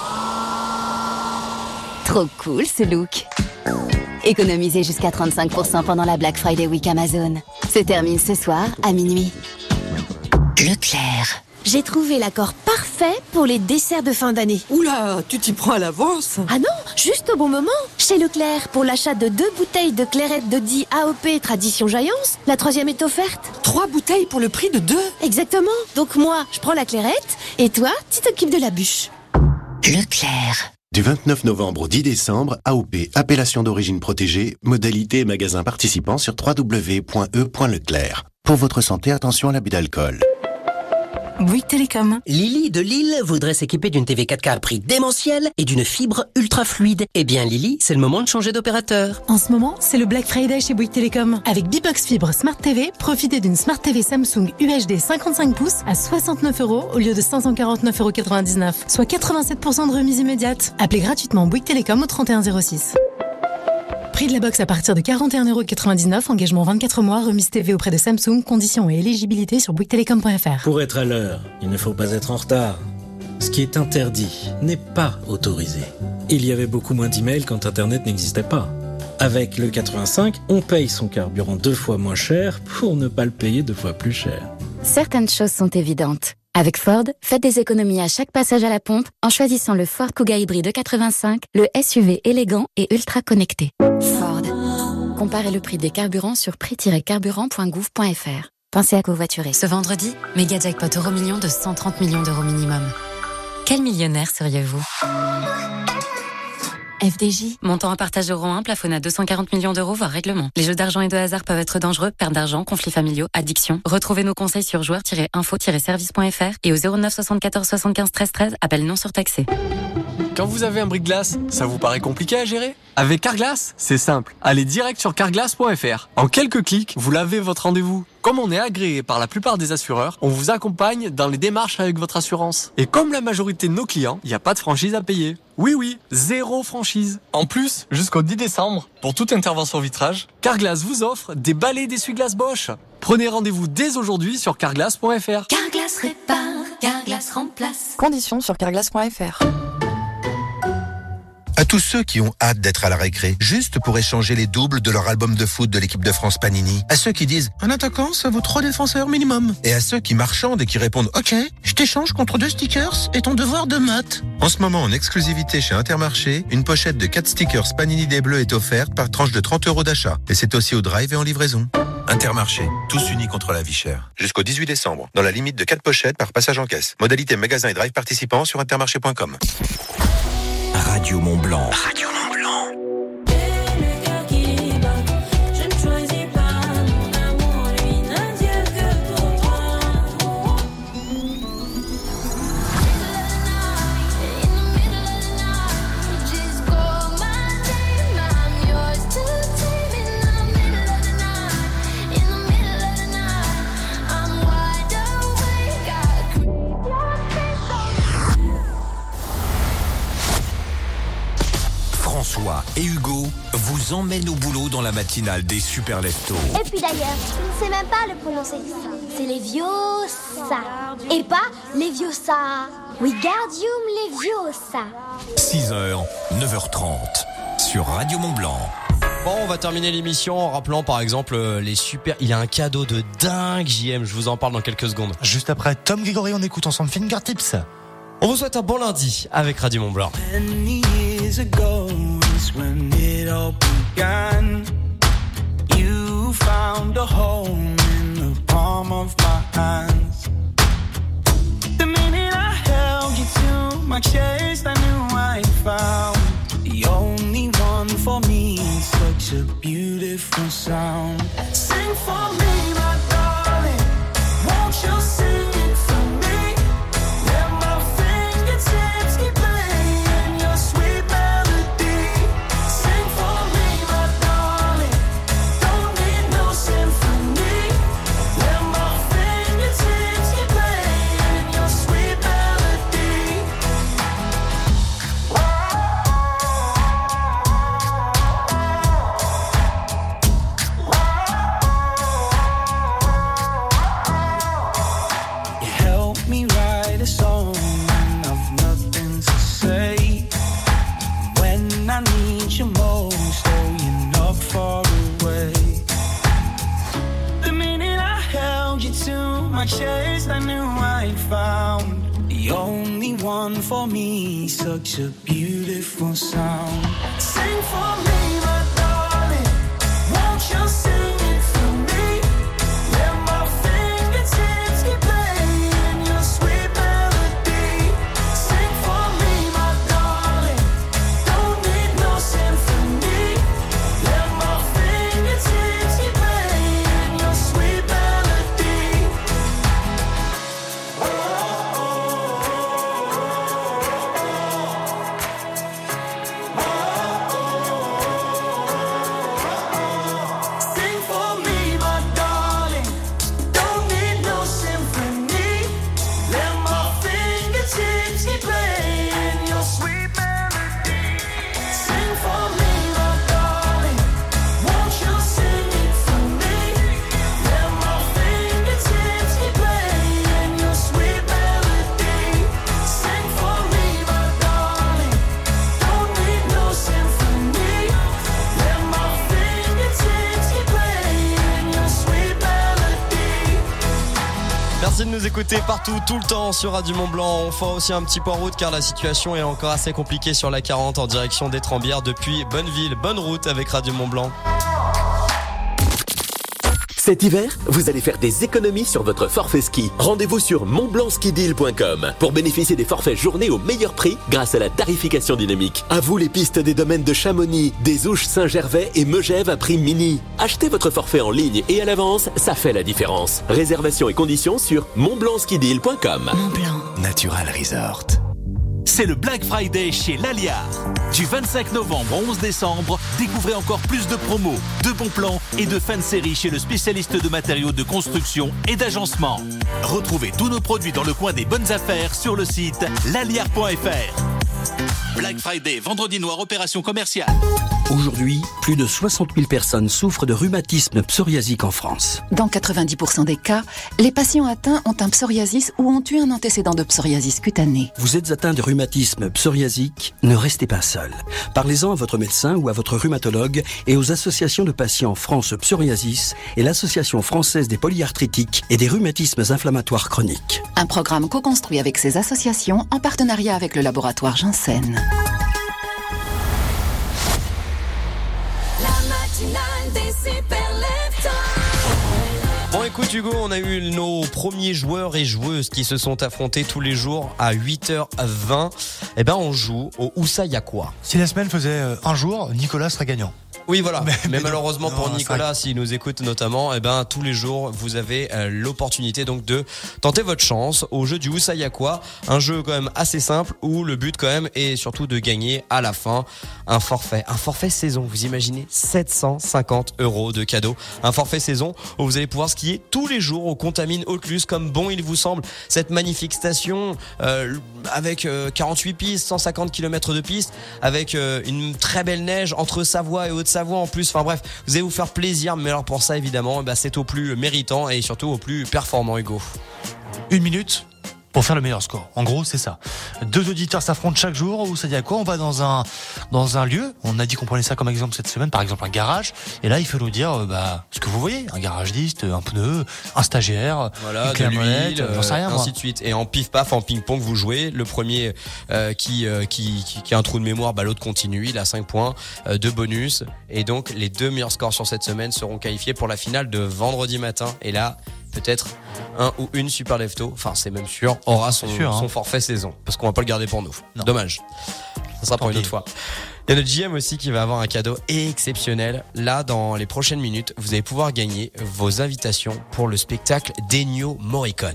Trop cool ce look. Économisez jusqu'à trente-cinq pour cent pendant la Black Friday Week Amazon. Se termine ce soir à minuit. Leclerc. J'ai trouvé l'accord parfait pour les desserts de fin d'année. Oula, tu t'y prends à l'avance. Ah non, juste au bon moment. Chez Leclerc, pour l'achat de deux bouteilles de clairette de Die A O P Tradition Jaillance, la troisième est offerte. Trois bouteilles pour le prix de deux. Exactement. Donc moi, je prends la clairette et toi, tu t'occupes de la bûche. Leclerc. Du vingt-neuf novembre au dix décembre, A O P, appellation d'origine protégée, modalité et magasin participant sur w w w point e point leclerc. Pour votre santé, attention à l'abus d'alcool. Bouygues Télécom. Lily de Lille voudrait s'équiper d'une T V quatre K à prix démentiel et d'une fibre ultra fluide. Eh bien Lily, c'est le moment de changer d'opérateur. En ce moment, c'est le Black Friday chez Bouygues Télécom. Avec B-Box Fibre Smart T V, profitez d'une Smart T V Samsung U H D cinquante-cinq pouces à soixante-neuf euros au lieu de cinq cent quarante-neuf euros quatre-vingt-dix-neuf, soit quatre-vingt-sept pour cent de remise immédiate. Appelez gratuitement Bouygues Télécom au trente et un zéro six. Prix de la box à partir de quarante et un euros quatre-vingt-dix-neuf, engagement vingt-quatre mois, remise T V auprès de Samsung, conditions et éligibilité sur bouygues télécom point f r. Pour être à l'heure, il ne faut pas être en retard. Ce qui est interdit n'est pas autorisé. Il y avait beaucoup moins d'emails quand Internet n'existait pas. Avec le quatre-vingt-cinq, on paye son carburant deux fois moins cher pour ne pas le payer deux fois plus cher. Certaines choses sont évidentes. Avec Ford, faites des économies à chaque passage à la pompe en choisissant le Ford Kuga hybride quatre-vingt-cinq, le S U V élégant et ultra connecté. Ford. Comparez le prix des carburants sur prix tiret carburant point gouv point f r. Pensez à covoiturer. Ce vendredi, méga jackpot euro million de cent trente millions d'euros minimum. Quel millionnaire seriez-vous ? F D J. Montant à partage euro un, plafonne à deux cent quarante millions d'euros, voire règlement. Les jeux d'argent et de hasard peuvent être dangereux, perte d'argent, conflits familiaux, addiction. Retrouvez nos conseils sur joueurs tiret info tiret service point f r et au zéro neuf soixante-quatorze soixante-quinze treize treize, appel non surtaxé. Quand vous avez un brise-glace, ça vous paraît compliqué à gérer ? Avec Carglass, c'est simple. Allez direct sur carglass point f r. En quelques clics, vous lavez votre rendez-vous. Comme on est agréé par la plupart des assureurs, on vous accompagne dans les démarches avec votre assurance. Et comme la majorité de nos clients, il n'y a pas de franchise à payer. Oui, oui, zéro franchise. En plus, jusqu'au dix décembre, pour toute intervention vitrage, Carglass vous offre des balais d'essuie-glace Bosch. Prenez rendez-vous dès aujourd'hui sur carglass point f r. Carglass répare, Carglass remplace. Conditions sur carglass point f r. À tous ceux qui ont hâte d'être à la récré, juste pour échanger les doubles de leur album de foot de l'équipe de France Panini. À ceux qui disent « Un attaquant, ça vaut trois défenseurs minimum ». Et à ceux qui marchandent et qui répondent « Ok, je t'échange contre deux stickers et ton devoir de maths ». En ce moment, en exclusivité chez Intermarché, une pochette de quatre stickers Panini des Bleus est offerte par tranche de trente euros d'achat. Et c'est aussi au drive et en livraison. Intermarché, tous unis contre la vie chère. Jusqu'au dix-huit décembre, dans la limite de quatre pochettes par passage en caisse. Modalité magasin et drive participant sur intermarché point com. Radio Mont-Blanc. Radio Mont-Blanc. et Hugo vous emmènent au boulot dans la matinale des Super Leftos. Et puis d'ailleurs, je ne sais même pas le prononcer. C'est Leviosa. Et pas Leviosa. Wingardium Leviosa. six heures, neuf heures trente sur Radio Mont-Blanc. Bon, on va terminer l'émission en rappelant par exemple euh, les super... Il y a un cadeau de dingue, J M, je vous en parle dans quelques secondes. Juste après Tom Grégory, on écoute ensemble Fingertips. On vous souhaite un bon lundi avec Radio Mont-Blanc. Many years ago is when it all began. You found a home in the palm of my hands. The minute I held you to my chest, I knew I found the only one for me. Such a beautiful sound. Sing for me, my darling. Won't you sing it for me? Let my fingertips keep playing your sweet melody. Sing for me, my darling. Don't need no symphony. Let my fingertips keep playing your sweet melody. You help me write a song when I've nothing to say. When I need you most, oh, you're not far away. The minute I held you to my chest, I knew I'd found the only one for me. Such a beautiful sound. Sing for me, my darling. Won't you sing it for me? Let my fingertips keep playing your sweet melody. Sing for me, my darling. Don't need no symphony. Let my fingertips keep playing your sweet melody. Sing for me, my darling. Don't need no symphony. Let my fingertips keep playing your sweet melody. Sing for me, my darling. Won't you sing it for me? Let my fingertips keep playing your sweet melody. Sing for me, my darling. Don't need no symphony. Let my fingertips keep playing your sweet melody. Merci de nous écouter partout, tout le temps sur Radio Mont-Blanc. On fait aussi un petit point route car la situation est encore assez compliquée sur la quarante en direction d'Étrembières depuis Bonneville. Bonne route avec Radio Mont-Blanc. Cet hiver, vous allez faire des économies sur votre forfait ski. Rendez-vous sur mont blanc ski deal point com pour bénéficier des forfaits journée au meilleur prix grâce à la tarification dynamique. À vous les pistes des domaines de Chamonix, des Ouches Saint-Gervais et Megève à prix mini. Achetez votre forfait en ligne et à l'avance, ça fait la différence. Réservation et conditions sur mont blanc ski deal point com. Mont-Blanc Natural Resort. C'est le Black Friday chez Laliar. Du vingt-cinq novembre au onze décembre, découvrez encore plus de promos, de bons plans et de fins de série chez le spécialiste de matériaux de construction et d'agencement. Retrouvez tous nos produits dans le coin des bonnes affaires sur le site laliar point f r. Black Friday, vendredi noir, opération commerciale. Aujourd'hui, plus de soixante mille personnes souffrent de rhumatisme psoriasique en France. Dans quatre-vingt-dix pour cent des cas, les patients atteints ont un psoriasis ou ont eu un antécédent de psoriasis cutanée. Vous êtes atteint de rhumatisme psoriasique, ne restez pas seul. Parlez-en à votre médecin ou à votre rhumatologue et aux associations de patients France Psoriasis et l'Association française des polyarthritiques et des rhumatismes inflammatoires chroniques. Un programme co-construit avec ces associations en partenariat avec le laboratoire Janssen. Bon écoute Hugo, on a eu nos premiers joueurs et joueuses qui se sont affrontés tous les jours à huit heures vingt. Eh ben on joue au Où ça y a quoi. Si la semaine faisait un jour, Nicolas sera gagnant. Oui, voilà. Mais, mais, mais non, malheureusement non, pour Nicolas, s'il nous écoute notamment, eh ben, tous les jours, vous avez euh, l'opportunité donc de tenter votre chance au jeu du Où ça y a quoi. Un jeu quand même assez simple où le but quand même est surtout de gagner à la fin un forfait. Un forfait saison. Vous imaginez sept cent cinquante euros de cadeaux. Un forfait saison où vous allez pouvoir skier tous les jours au Contamine Haute-Luce comme bon il vous semble. Cette magnifique station euh, avec euh, quarante-huit pistes, cent cinquante kilomètres de piste, avec euh, une très belle neige entre Savoie et Haute-Savoie en plus, enfin bref, vous allez vous faire plaisir, mais alors pour ça évidemment, bah, c'est au plus méritant et surtout au plus performant, Hugo. Une minute pour faire le meilleur score. En gros, c'est ça. Deux auditeurs s'affrontent chaque jour. Où ça dit à quoi? On va dans un dans un lieu. On a dit qu'on prenait ça comme exemple cette semaine, par exemple un garage. Et là, il faut nous dire euh, bah ce que vous voyez, un garagiste, un pneu, un stagiaire, voilà, une clé de à molette, l'huile, j'en sais rien, ainsi moi. de suite. Et en pif paf, en ping pong, vous jouez. Le premier euh, qui, euh, qui qui qui a un trou de mémoire, bah l'autre continue. Il a cinq points euh, de bonus. Et donc les deux meilleurs scores sur cette semaine seront qualifiés pour la finale de vendredi matin. Et là, peut-être un ou une super lefto, enfin c'est même sûr, aura son, sûr, hein. son forfait saison. Parce qu'on va pas le garder pour nous. Non. Dommage. Ça sera Tant pour une pis. autre fois. Il y a notre J M aussi qui va avoir un cadeau exceptionnel. Là, dans les prochaines minutes, vous allez pouvoir gagner vos invitations pour le spectacle d'Ennio Morricone.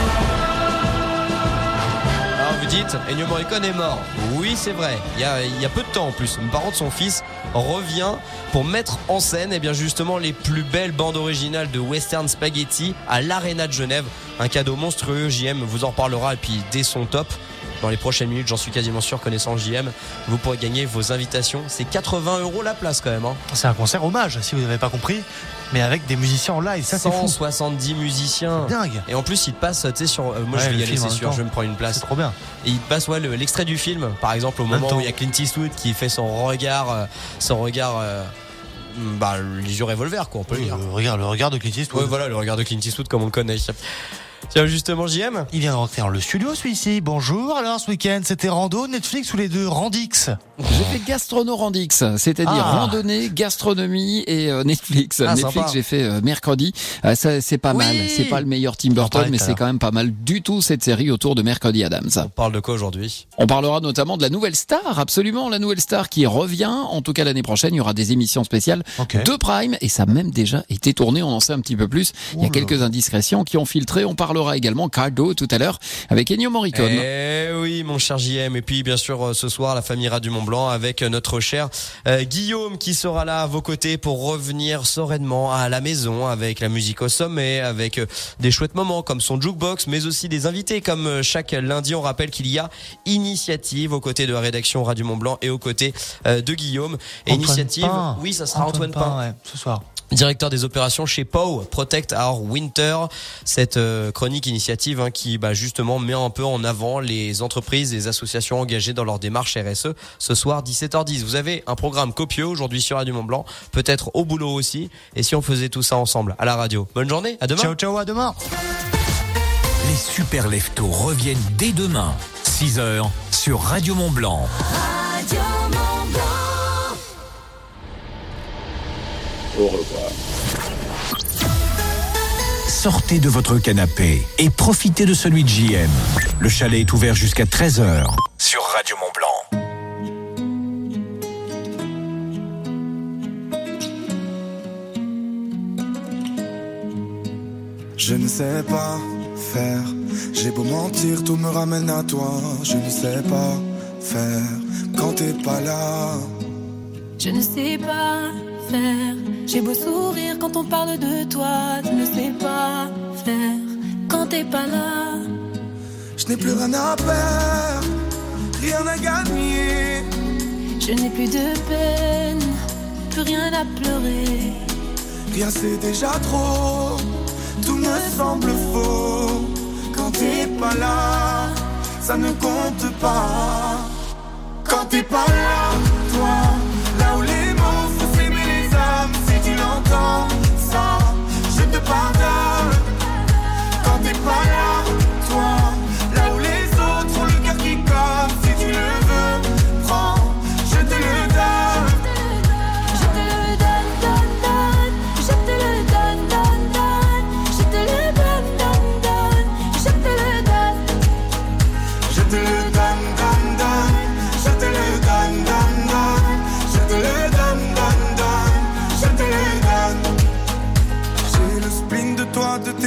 Alors vous dites, Ennio Morricone est mort. Oui, c'est vrai. Il y a, il y a peu de temps en plus. Par contre, son fils revient pour mettre en scène, eh bien justement, les plus belles bandes originales de Western Spaghetti à l'Arena de Genève. Un cadeau monstrueux. J M vous en reparlera et puis dès son top. Dans les prochaines minutes, j'en suis quasiment sûr, connaissant J M, vous pourrez gagner vos invitations. C'est quatre-vingts euros la place quand même. Hein. C'est un concert hommage, si vous n'avez pas compris, mais avec des musiciens en live. Ça, c'est cent fou. soixante-dix musiciens. C'est dingue. Et en plus, il te passe, tu sais, sur. Euh, moi, Ouais, je vais le y aller, film en c'est même sûr. temps. Je vais me prendre une place. C'est trop bien. Et il te passe, ouais, le- l'extrait du film. Par exemple, au Même moment temps. où il y a Clint Eastwood qui fait son regard, euh, son regard. Euh, bah, les yeux revolver, quoi, on peut le Oui, dire. le regard, le regard de Clint Eastwood. Ouais, voilà, le regard de Clint Eastwood comme on le connaît. Tiens, justement, J M. Il vient d'entrer dans le studio, celui-ci. Bonjour. Alors, ce week-end, c'était rando, Netflix ou les deux? Randix. J'ai fait gastrono-randix, c'est-à-dire Ah. randonnée, gastronomie et euh, Netflix. Ah, Netflix, sympa. j'ai fait euh, mercredi. Euh, ça, c'est pas Oui. mal. C'est pas le meilleur Tim Burton, parlait mais tout à c'est l'heure. quand même pas mal du tout cette série autour de Mercredi Adams. On parle de quoi aujourd'hui? On parlera notamment de la nouvelle star, absolument, la nouvelle star qui revient. En tout cas, l'année prochaine, il y aura des émissions spéciales Ok. de Prime et ça a même déjà été tourné. On en sait un petit peu plus. Il y a Oula. quelques indiscrétions qui ont filtré. On parlera également Cardo tout à l'heure avec Ennio Morricone. Eh oui, mon cher J M. Et puis, bien sûr, euh, ce soir, la famille Radio Mont Blanc avec euh, notre cher euh, Guillaume qui sera là à vos côtés pour revenir sereinement à la maison avec la musique au sommet, avec euh, des chouettes moments comme son jukebox, mais aussi des invités comme euh, chaque lundi. On rappelle qu'il y a Initiative aux côtés de la rédaction Radio Mont Blanc et aux côtés euh, de Guillaume. Et Antoine Initiative, Pain. oui, ça sera Antoine, Pain. ouais, ce soir. Directeur des opérations chez P O W, Protect Our Winter, cette euh, chronique initiative hein, qui bah, justement met un peu en avant les entreprises, les associations engagées dans leur démarche R S E. Ce soir, dix-sept heures dix. Vous avez un programme copieux aujourd'hui sur Radio Mont Blanc, peut-être au boulot aussi. Et si on faisait tout ça ensemble à la radio? Bonne journée, à demain. Ciao, ciao, à demain. Les super leftos reviennent dès demain, six heures, sur Radio Mont Blanc. Radio Mont Blanc. Au revoir. Sortez de votre canapé et profitez de celui de J M. Le chalet est ouvert jusqu'à treize heures sur Radio Mont Blanc. Je ne sais pas faire, j'ai beau mentir, tout me ramène à toi. Je ne sais pas faire quand t'es pas là. Je ne sais pas faire, j'ai beau sourire quand on parle de toi. Je ne sais pas faire quand t'es pas là. Je n'ai plus rien à perdre, rien à gagner. Je n'ai plus de peine, plus rien à pleurer. Rien c'est déjà trop, tout me semble faux. Quand t'es pas là, ça ne compte pas. Quand t'es pas là, toi, là où les mots font s'aimer les âmes. Si tu l'entends, ça, je te pardonne. Quand t'es pas là, toi, là où les autres ont le cœur qui colle. Si tu le veux, prends, je te le donne. Je te le donne, donne, donne. Je te le donne, donne, donne. Je te le donne, donne, donne. Je te le donne. Je te le donne, donne, donne. Je te le donne, donne,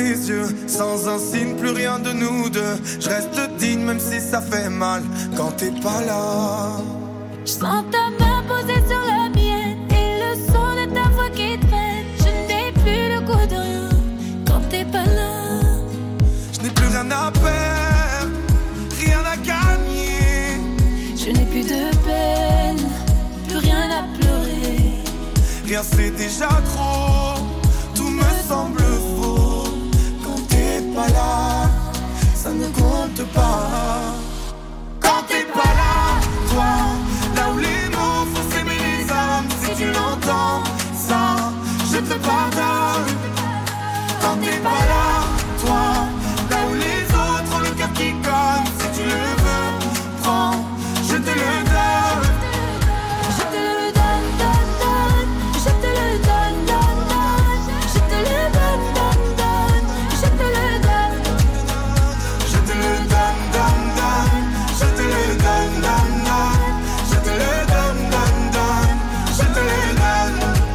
tes yeux, sans un signe, plus rien de nous deux. Je reste digne même si ça fait mal quand t'es pas là. Je sens ta main posée sur la mienne et le son de ta voix qui traîne. Je n'ai plus le goût de rien quand t'es pas là. Je n'ai plus rien à perdre, rien à gagner. Je n'ai plus de peine, plus rien à pleurer. Rien c'est déjà trop, tout me semble faux. Quand t'es pas là, ça ne compte pas. Quand t'es pas là, toi, là où les mots font s'aimer les hommes. Si tu l'entends, ça, je te pardonne. Quand t'es pas là, toi, là où les autres ont le cœur qui cogne. Si tu le veux, prends, je te le donne. Je te le donne, donne, donne. Je te le donne, donne, donne. Je te le donne, donne, donne. Je te le donne. Je te le donne, donne, donne. Je te le donne, donne, donne. Je te le donne, donne, donne. Je te le donne.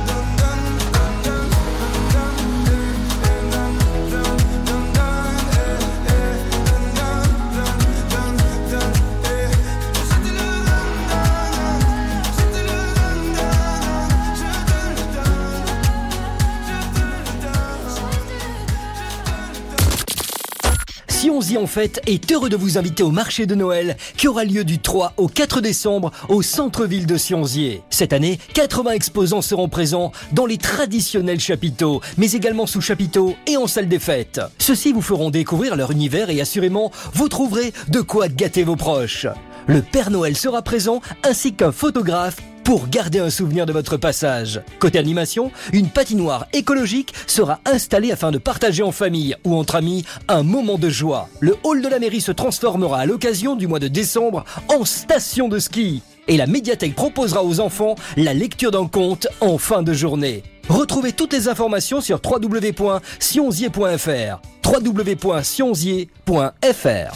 Sionzy en fête est heureux de vous inviter au marché de Noël qui aura lieu du trois au quatre décembre au centre-ville de Sionzy. Cette année, quatre-vingts exposants seront présents dans les traditionnels chapiteaux, mais également sous chapiteaux et en salle des fêtes. Ceux-ci vous feront découvrir leur univers et assurément, vous trouverez de quoi gâter vos proches. Le Père Noël sera présent ainsi qu'un photographe pour garder un souvenir de votre passage. Côté animation, une patinoire écologique sera installée afin de partager en famille ou entre amis un moment de joie. Le hall de la mairie se transformera à l'occasion du mois de décembre en station de ski. Et la médiathèque proposera aux enfants la lecture d'un conte en fin de journée. Retrouvez toutes les informations sur w w w point sionzier point f r. w w w point sionzier point f r.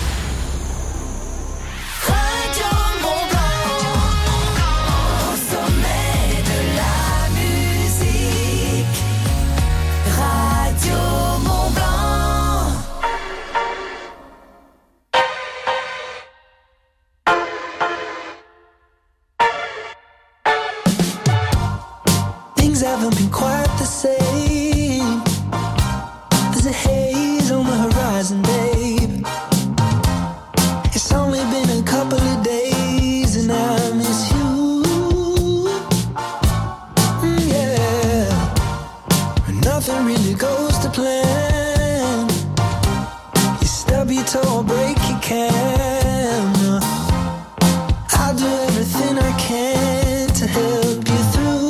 Haven't been quite the same. There's a haze on the horizon, babe. It's only been a couple of days and I miss you. Mm, yeah. Nothing really goes to plan. You stub your toe or break your can. I'll do everything I can to help you through.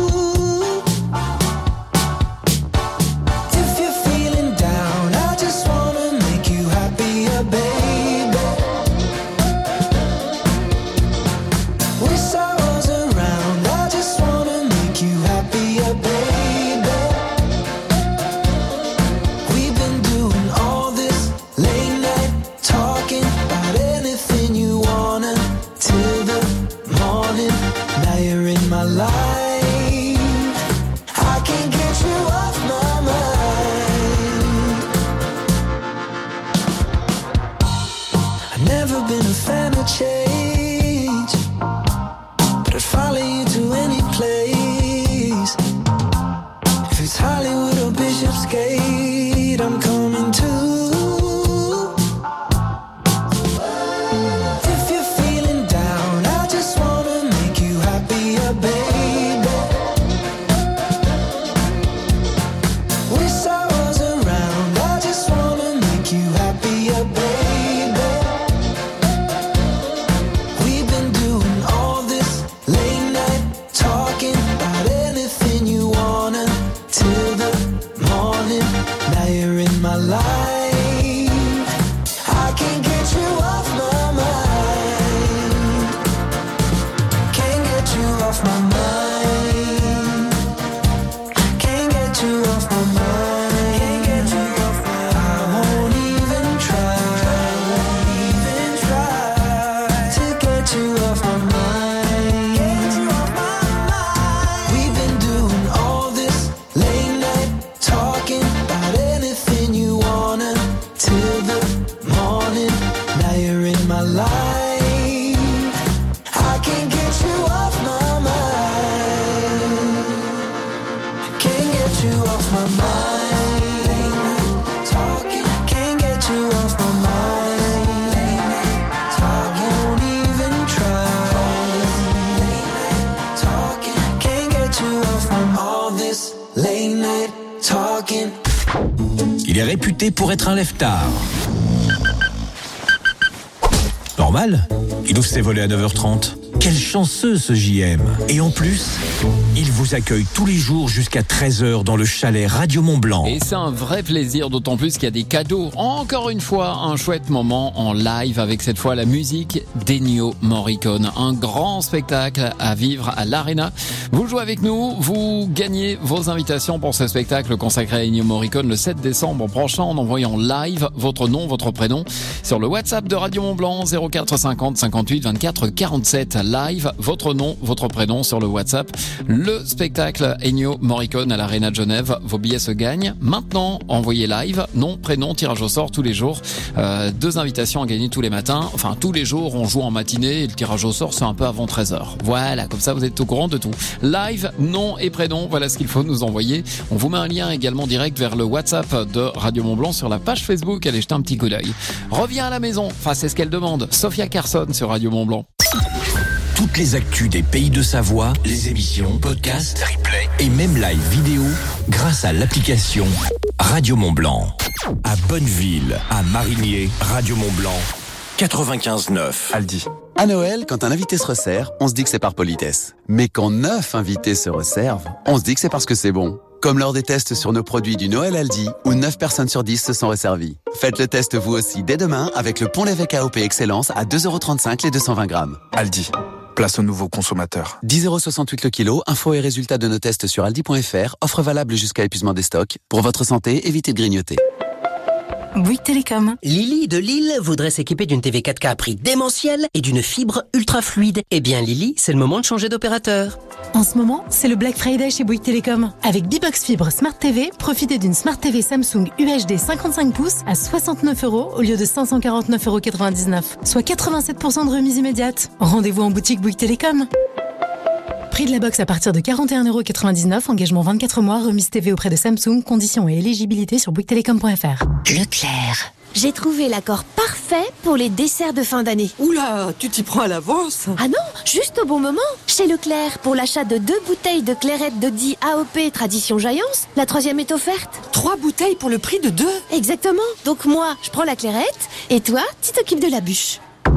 Change, but I'd follow you to any place. If it's Hollywood or Bishopsgate, I'm coming too. If you're feeling down, I just wanna make you happier, baby. Wish I was around, I just wanna make you happier, baby. My Il est réputé pour être un lève-tard. Normal, il ouvre ses volets à neuf heures trente. Quel chanceux ce J M. Et en plus, il vous accueille tous les jours jusqu'à treize heures dans le chalet Radio Mont-Blanc. Et c'est un vrai plaisir, d'autant plus qu'il y a des cadeaux. Encore une fois, un chouette moment en live avec cette fois la musique d'Ennio Morricone. Un grand spectacle à vivre à l'Arena. Vous jouez avec nous, vous gagnez vos invitations pour ce spectacle consacré à Ennio Morricone le sept décembre prochain en envoyant live votre nom, votre prénom sur le WhatsApp de Radio Mont-Blanc zéro quatre cinquante cinquante-huit vingt-quatre quarante-sept. Live, votre nom, votre prénom sur le WhatsApp. Le spectacle Ennio Morricone à l'Arena de Genève. Vos billets se gagnent. Maintenant, envoyez live, nom, prénom, tirage au sort tous les jours. Euh, deux invitations à gagner tous les matins. Enfin, tous les jours, on joue en matinée et le tirage au sort, c'est un peu avant treize heures. Voilà, comme ça, vous êtes au courant de tout. Live, nom et prénom, voilà ce qu'il faut nous envoyer. On vous met un lien également direct vers le WhatsApp de Radio Mont-Blanc sur la page Facebook. Allez jeter un petit coup d'œil. Reviens à la maison. Enfin, c'est ce qu'elle demande. Sophia Carson sur Radio Mont-Blanc. Toutes les actus des pays de Savoie, les émissions, podcasts, replays et même live vidéo grâce à l'application Radio Mont-Blanc. À Bonneville, à Marigné, Radio Mont-Blanc, quatre-vingt-quinze neuf. Aldi. À Noël, quand un invité se resserre, on se dit que c'est par politesse. Mais quand neuf invités se resservent, on se dit que c'est parce que c'est bon. Comme lors des tests sur nos produits du Noël Aldi, où neuf personnes sur dix se sont resservies. Faites le test vous aussi dès demain avec le Pont l'Évêque A O P Excellence à deux euros trente-cinq les deux cent vingt grammes. Aldi. Place aux nouveaux consommateurs. dix euros soixante-huit le kilo. Infos et résultats de nos tests sur aldi point f r. Offre valable jusqu'à épuisement des stocks. Pour votre santé, évitez de grignoter. Bouygues Télécom. Lily de Lille voudrait s'équiper d'une T V quatre K à prix démentiel et d'une fibre ultra fluide. Eh bien Lily, c'est le moment de changer d'opérateur. En ce moment, c'est le Black Friday chez Bouygues Télécom. Avec Bibox Fibre Smart T V, profitez d'une Smart T V Samsung U H D cinquante-cinq pouces à soixante-neuf euros au lieu de cinq cent quarante-neuf euros quatre-vingt-dix-neuf, soit quatre-vingt-sept pour cent de remise immédiate. Rendez-vous en boutique Bouygues Télécom. Prix de la box à partir de quarante et un euros quatre-vingt-dix-neuf, engagement vingt-quatre mois, remise T V auprès de Samsung, conditions et éligibilité sur bouygues télécom point f r. Leclerc. J'ai trouvé l'accord parfait pour les desserts de fin d'année. Oula, tu t'y prends à l'avance. Ah non, juste au bon moment. Chez Leclerc, pour l'achat de deux bouteilles de clairette de Die A O P Tradition Jaillance, la troisième est offerte. Trois bouteilles pour le prix de deux. Exactement. Donc moi, je prends la clairette et toi, tu t'occupes de la bûche.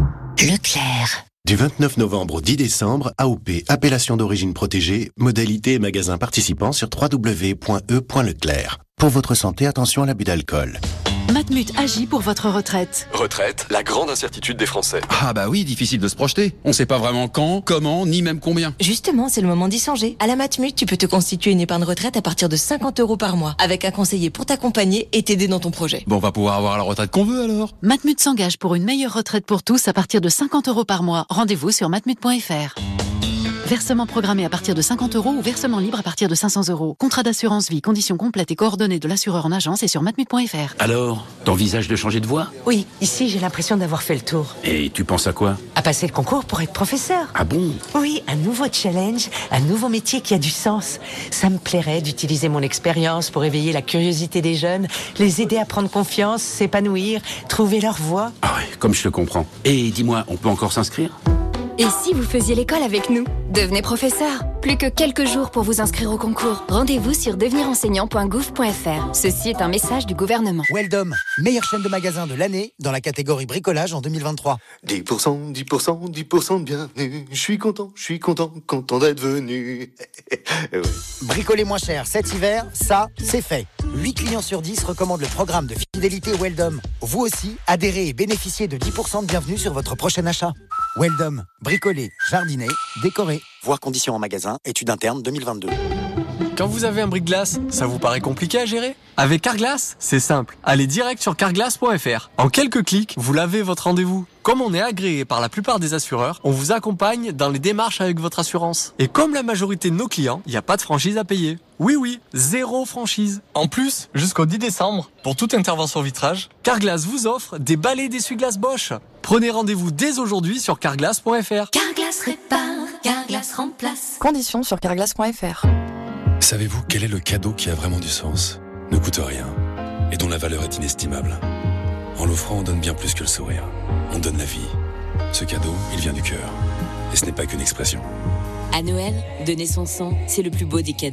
Leclerc. Du vingt-neuf novembre au dix décembre, A O P, appellation d'origine protégée, modalité et magasins participants sur w w w point e point leclerc. Pour votre santé, attention à l'abus d'alcool. Matmut agit pour votre retraite. Retraite, la grande incertitude des Français. Ah bah oui, difficile de se projeter. On sait pas vraiment quand, comment, ni même combien. Justement, c'est le moment d'y songer. À la Matmut, tu peux te constituer une épargne retraite à partir de cinquante euros par mois, avec un conseiller pour t'accompagner et t'aider dans ton projet. Bon, on va pouvoir avoir la retraite qu'on veut alors. Matmut s'engage pour une meilleure retraite pour tous à partir de cinquante euros par mois. Rendez-vous sur matmut point f r. Versement programmé à partir de cinquante euros ou versement libre à partir de cinq cents euros. Contrat d'assurance vie, conditions complètes et coordonnées de l'assureur en agence et sur matmut point f r. Alors, t'envisages de changer de voie? Oui, ici j'ai l'impression d'avoir fait le tour. Et tu penses à quoi? À passer le concours pour être professeur. Ah bon? Oui, un nouveau challenge, un nouveau métier qui a du sens. Ça me plairait d'utiliser mon expérience pour éveiller la curiosité des jeunes, les aider à prendre confiance, s'épanouir, trouver leur voie. Ah ouais, comme je te comprends. Et dis-moi, on peut encore s'inscrire? Et si vous faisiez l'école avec nous? Devenez professeur. Plus que quelques jours pour vous inscrire au concours. Rendez-vous sur devenir enseignant point gouv point f r. Ceci est un message du gouvernement. Weldom, meilleure chaîne de magasins de l'année dans la catégorie bricolage en deux mille vingt-trois. dix pour cent, dix pour cent, dix pour cent de bienvenue. Je suis content, je suis content, content d'être venu. Ouais. Bricoler moins cher cet hiver, ça, c'est fait. huit clients sur dix recommandent le programme de fidélité Weldom. Vous aussi, adhérez et bénéficiez de dix pour cent de bienvenue sur votre prochain achat. Weldom, bricoler, jardiner, décorer. Voir conditions en magasin, étude interne deux mille vingt-deux. Quand vous avez un bris-glace, ça vous paraît compliqué à gérer? Avec Carglass, c'est simple. Allez direct sur carglass point f r. En quelques clics, vous lavez votre rendez-vous. Comme on est agréé par la plupart des assureurs, on vous accompagne dans les démarches avec votre assurance. Et comme la majorité de nos clients, il n'y a pas de franchise à payer. Oui, oui, zéro franchise. En plus, jusqu'au dix décembre, pour toute intervention vitrage, Carglass vous offre des balais d'essuie-glace Bosch. Prenez rendez-vous dès aujourd'hui sur carglass point f r. Carglass répare, Carglass remplace. Conditions sur carglass point f r. Savez-vous quel est le cadeau qui a vraiment du sens, ne coûte rien et dont la valeur est inestimable? En l'offrant, on donne bien plus que le sourire. On donne la vie. Ce cadeau, il vient du cœur. Et ce n'est pas qu'une expression. À Noël, donner son sang, c'est le plus beau des cadeaux.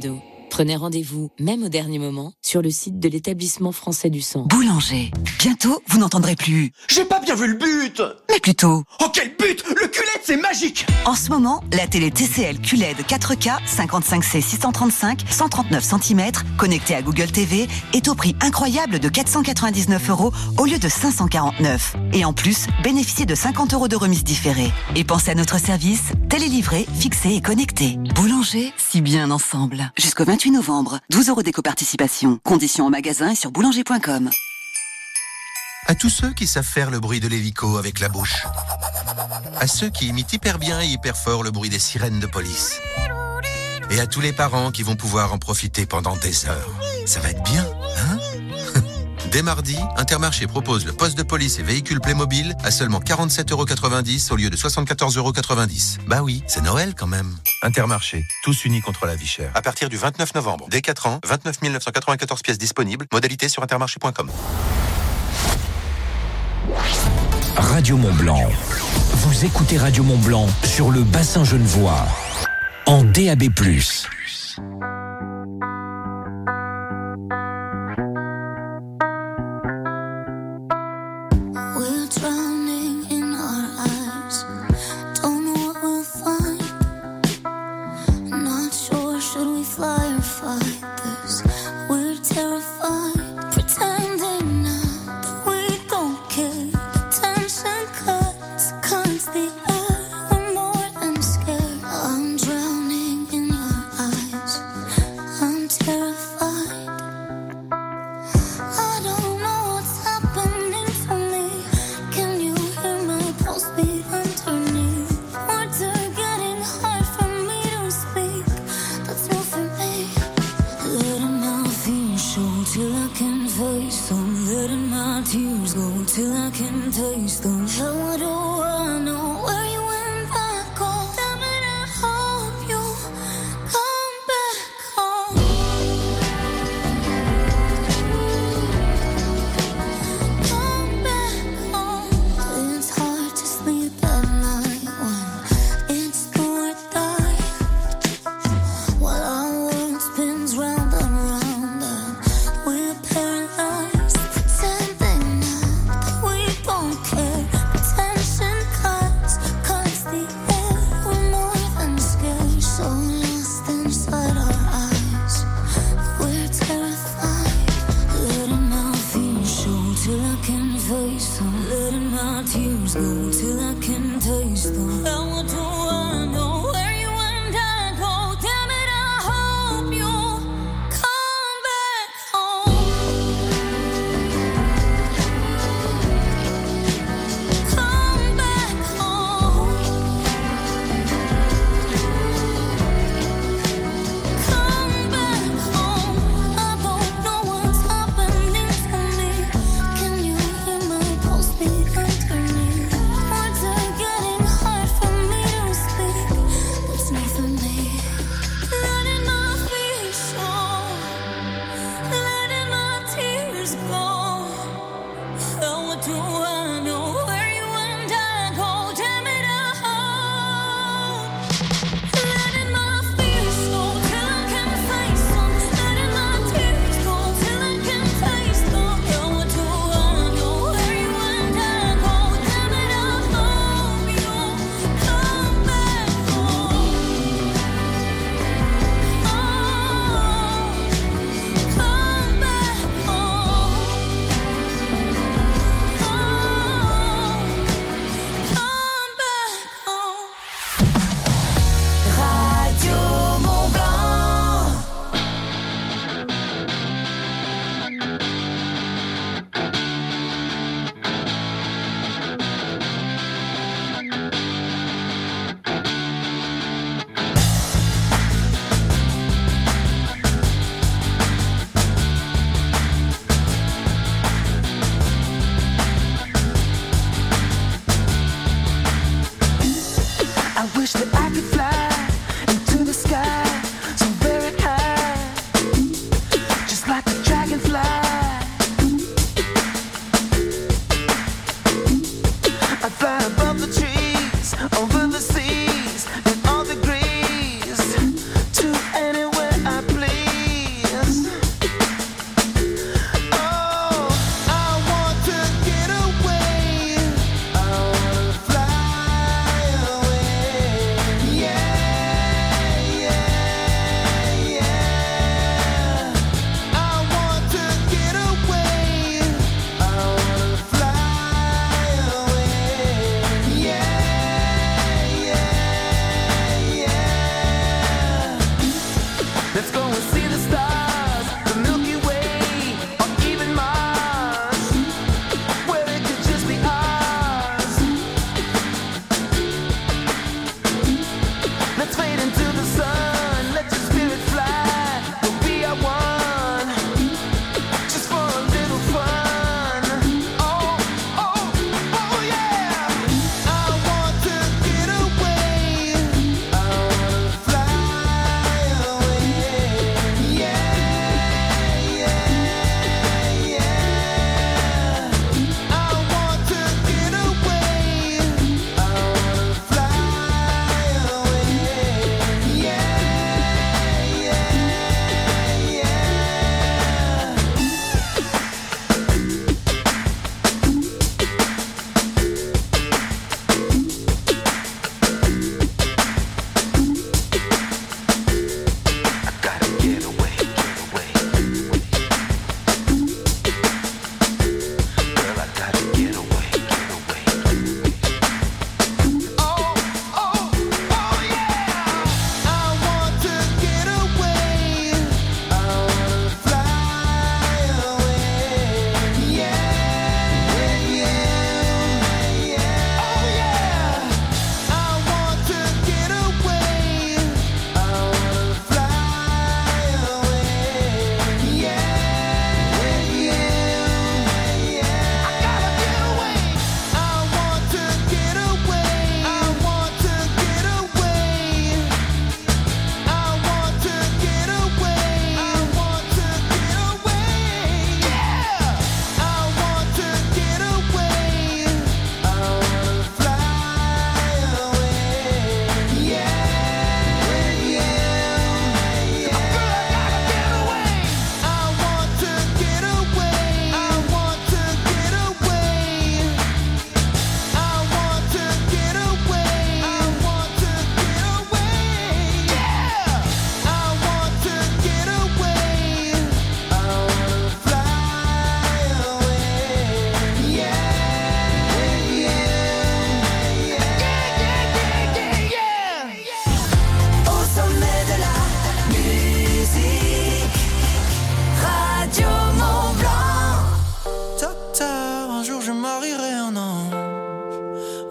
Prenez rendez-vous, même au dernier moment, sur le site de l'établissement français du sang. Boulanger. Bientôt, vous n'entendrez plus. J'ai pas bien vu le but. Mais plutôt. Oh quel but! Le Q L E D c'est magique. En ce moment, la télé T C L Q L E D quatre K cinquante-cinq C six cent trente-cinq, cent trente-neuf centimètres, connectée à Google T V, est au prix incroyable de quatre cent quatre-vingt-dix-neuf euros au lieu de cinq cent quarante-neuf. Et en plus, bénéficiez de cinquante euros de remise différée. Et pensez à notre service, télélivré, fixé et connecté. Boulanger, si bien ensemble. Jusqu'au vingt-huit novembre, douze euros d'éco-participation. Conditions en magasin et sur boulanger point com. À tous ceux qui savent faire le bruit de l'hélico avec la bouche. À ceux qui imitent hyper bien et hyper fort le bruit des sirènes de police. Et à tous les parents qui vont pouvoir en profiter pendant des heures. Ça va être bien, hein? Dès mardi, Intermarché propose le poste de police et véhicule Playmobil à seulement quarante-sept euros quatre-vingt-dix au lieu de soixante-quatorze euros quatre-vingt-dix. Bah oui, c'est Noël quand même. Intermarché, tous unis contre la vie chère. À partir du vingt-neuf novembre, dès quatre ans, vingt-neuf mille neuf cent quatre-vingt-quatorze pièces disponibles, modalité sur intermarché point com. Radio Mont-Blanc. Vous écoutez Radio Mont-Blanc sur le bassin genevois, en D A B plus. Pretending that we don't care. Pretension cuts.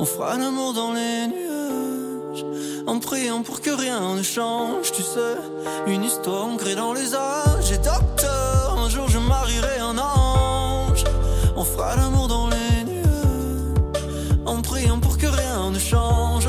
On fera l'amour dans les nuages, en priant pour que rien ne change, tu sais. Une histoire ancrée dans les âges. Et docteur, un jour je marierai un ange. On fera l'amour dans les nuages, en priant pour que rien ne change.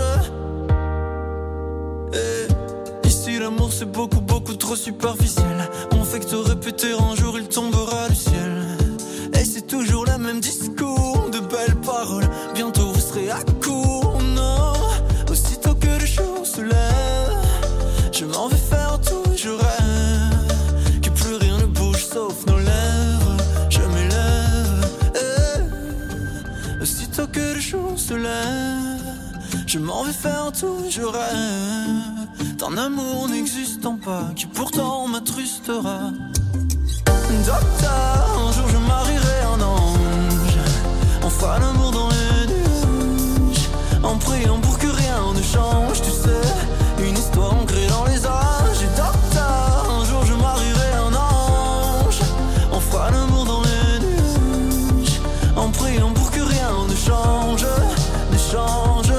Et ici l'amour c'est beaucoup beaucoup trop superficiel. On fait que te répéter un jour il tombera du ciel. Et c'est toujours le même discours, de belles paroles. Bientôt vous serez à court, non. Aussitôt que le jour se lève, je m'en vais faire tout, je rêve que plus rien ne bouge sauf nos lèvres. Je m'élève, eh. Aussitôt que le jour se lève, je m'en vais faire tout, je rêve d'un amour n'existant pas, qui pourtant m'attrustera. Docteur, un jour je marierai un ange. On fera l'amour dans les nuages, en priant pour que rien ne change, tu sais. Une histoire ancrée dans les âges. Et docteur, un jour je marierai un ange. On fera l'amour dans les nuages, en priant pour que rien ne change, ne change.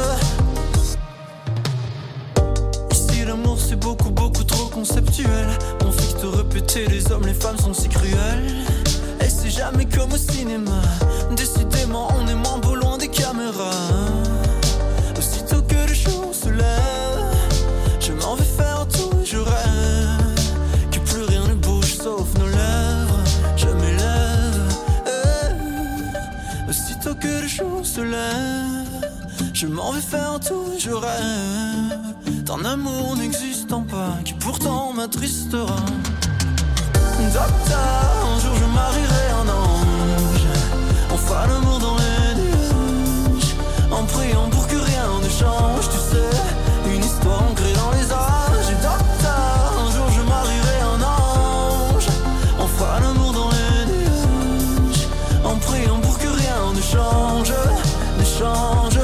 Ici l'amour c'est beaucoup beaucoup trop conceptuel. On fait que te répéter, les hommes, les femmes sont si cruels. Et c'est jamais comme au cinéma. Décidément on est moins beau loin des caméras. Aussitôt que le jour se lève, je m'en vais faire tout, je rêve que plus rien ne bouge sauf nos lèvres. Je m'élève, eh. Aussitôt que le jour se lève, je m'en vais faire tout, je rêve d'un amour n'existant pas, qui pourtant m'attristera. Docteur, un jour je marierai un ange. On fera l'amour dans les nuages, en priant pour que rien ne change, tu sais. Une histoire ancrée dans les âges. Et docteur, un jour je marierai un ange. On fera l'amour dans les nuages, en priant pour que rien ne change, ne change.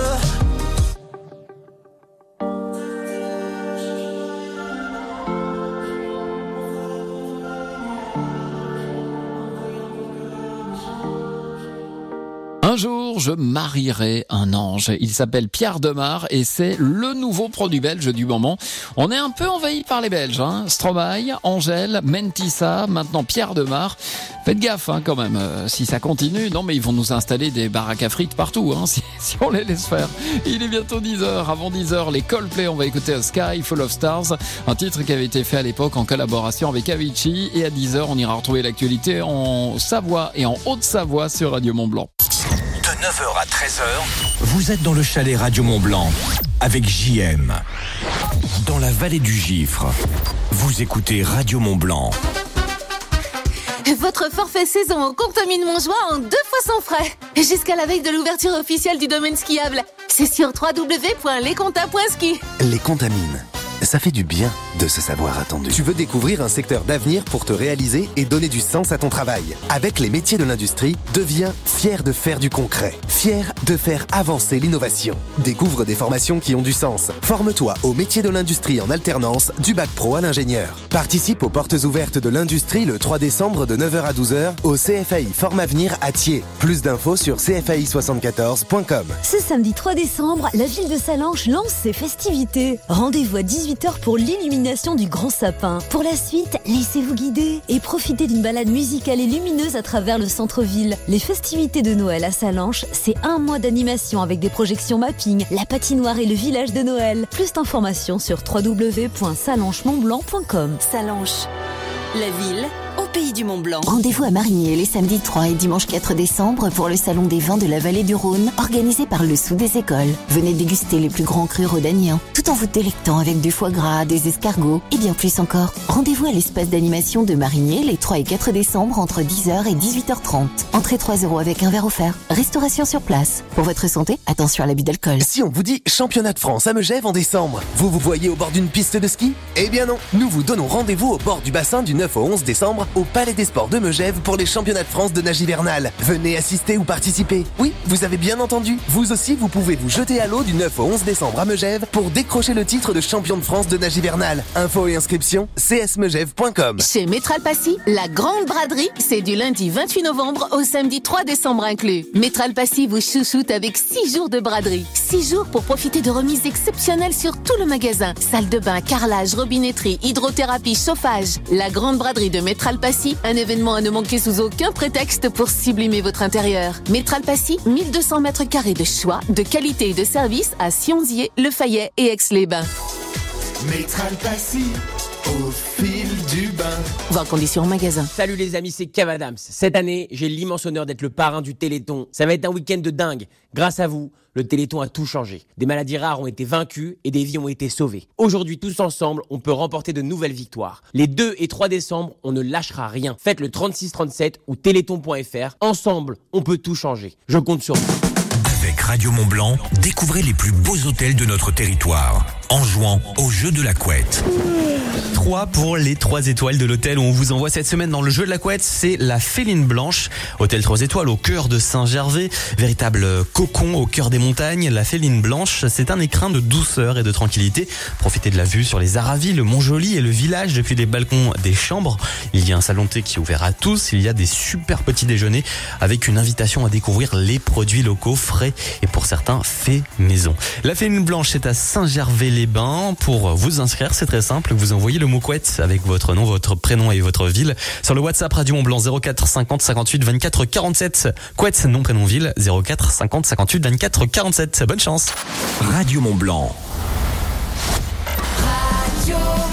Un jour, je marierai un ange. Il s'appelle Pierre Demar et c'est le nouveau produit belge du moment. On est un peu envahi par les Belges, hein. Stromae, Angèle, Mentissa, maintenant Pierre Demar. Faites gaffe, hein, quand même. Euh, si ça continue, non mais ils vont nous installer des baraques à frites partout, hein, si, si on les laisse faire. Il est bientôt dix heures. Avant dix heures, les Coldplay, on va écouter A Sky Full of Stars, un titre qui avait été fait à l'époque en collaboration avec Avicii. Et à dix heures, on ira retrouver l'actualité en Savoie et en Haute-Savoie sur Radio Mont-Blanc. De neuf heures à treize heures, vous êtes dans le chalet Radio Mont-Blanc avec J M. Dans la vallée du Gifre, vous écoutez Radio Mont-Blanc. Votre forfait saison au Contamine Montjoie en deux fois sans frais. Jusqu'à la veille de l'ouverture officielle du domaine skiable. C'est sur w w w point les contas point ski. Les Contamines. Ça fait du bien de se savoir attendu. Tu veux découvrir un secteur d'avenir pour te réaliser et donner du sens à ton travail. Avec les métiers de l'industrie, deviens fier de faire du concret. Fier de faire avancer l'innovation. Découvre des formations qui ont du sens. Forme-toi aux métiers de l'industrie en alternance, du bac pro à l'ingénieur. Participe aux portes ouvertes de l'industrie le trois décembre de neuf heures à douze heures au C F A I Forme Avenir à Thiers. Plus d'infos sur c f a i soixante-quatorze point com. Ce samedi trois décembre, la ville de Sallanches lance ses festivités. Rendez-vous à dix-huit heures pour l'illumination du grand sapin. Pour la suite, laissez-vous guider et profitez d'une balade musicale et lumineuse à travers le centre-ville. Les festivités de Noël à Sallanches, c'est un mois d'animation avec des projections mapping, la patinoire et le village de Noël. Plus d'informations sur w w w point sallanches mont blanc point com. Sallanches, la ville au pays du Mont-Blanc. Rendez-vous à Marigné les samedis trois et dimanche quatre décembre pour le salon des vins de la vallée du Rhône, organisé par le Sous des Écoles. Venez déguster les plus grands crus rhodaniens, tout en vous délectant avec du foie gras, des escargots et bien plus encore. Rendez-vous à l'espace d'animation de Marigné les trois et quatre décembre entre dix heures et dix-huit heures trente. Entrée trois euros avec un verre offert. Restauration sur place. Pour votre santé, attention à l'abus d'alcool. Si on vous dit championnat de France à Megève en décembre, vous vous voyez au bord d'une piste de ski? Eh bien non, nous vous donnons rendez-vous au bord du bassin du neuf au onze décembre au Palais des Sports de Megève pour les championnats de France de nage hivernal. Venez assister ou participer. Oui, vous avez bien entendu. Vous aussi, vous pouvez vous jeter à l'eau du neuf au onze décembre à Megève pour décrocher le titre de champion de France de nage hivernal. Infos et inscriptions, c s megève point com. Chez Métral Passy, la grande braderie, c'est du lundi vingt-huit novembre au samedi trois décembre inclus. Métral Passy vous chouchoute avec six jours de braderie. six jours pour profiter de remises exceptionnelles sur tout le magasin. Salle de bain, carrelage, robinetterie, hydrothérapie, chauffage. La grande braderie de Métral Passy, un événement à ne manquer sous aucun prétexte pour sublimer votre intérieur. Métral Passy, mille deux cents mètres carrés de choix, de qualité et de service à Sionzier, Le Fayet et Aix-les-Bains. Métral Passy, au fil du bain. Voir conditions en magasin. Salut les amis, c'est Kev Adams. Cette année, j'ai l'immense honneur d'être le parrain du Téléthon. Ça va être un week-end de dingue. Grâce à vous, le Téléthon a tout changé. Des maladies rares ont été vaincues et des vies ont été sauvées. Aujourd'hui, tous ensemble, on peut remporter de nouvelles victoires. Les deux et trois décembre, on ne lâchera rien. Faites le trente-six trente-sept ou téléthon point f r. Ensemble, on peut tout changer. Je compte sur vous. Avec Radio Mont-Blanc, découvrez les plus beaux hôtels de notre territoire en jouant au jeu de la couette. trois pour les trois étoiles de l'hôtel où on vous envoie cette semaine dans le jeu de la couette, c'est la Féline Blanche. Hôtel trois étoiles au cœur de Saint-Gervais, véritable cocon au cœur des montagnes. La Féline Blanche, c'est un écrin de douceur et de tranquillité. Profitez de la vue sur les Aravis, le Mont-Joli et le village depuis les balcons des chambres. Il y a un salon de thé qui est ouvert à tous. Il y a des super petits déjeuners avec une invitation à découvrir les produits locaux frais et pour certains faits maison. La Féline Blanche, c'est à Saint-Gervais-les-Bains. Pour vous inscrire, c'est très simple. Vous envoyez le mot couette avec votre nom, votre prénom et votre ville sur le WhatsApp Radio Mont-Blanc zéro quatre cinquante cinquante-huit vingt-quatre quarante-sept. Couette, nom, prénom, ville zéro quatre cinquante cinquante-huit vingt-quatre quarante-sept. Bonne chance. Radio Mont-Blanc. Radio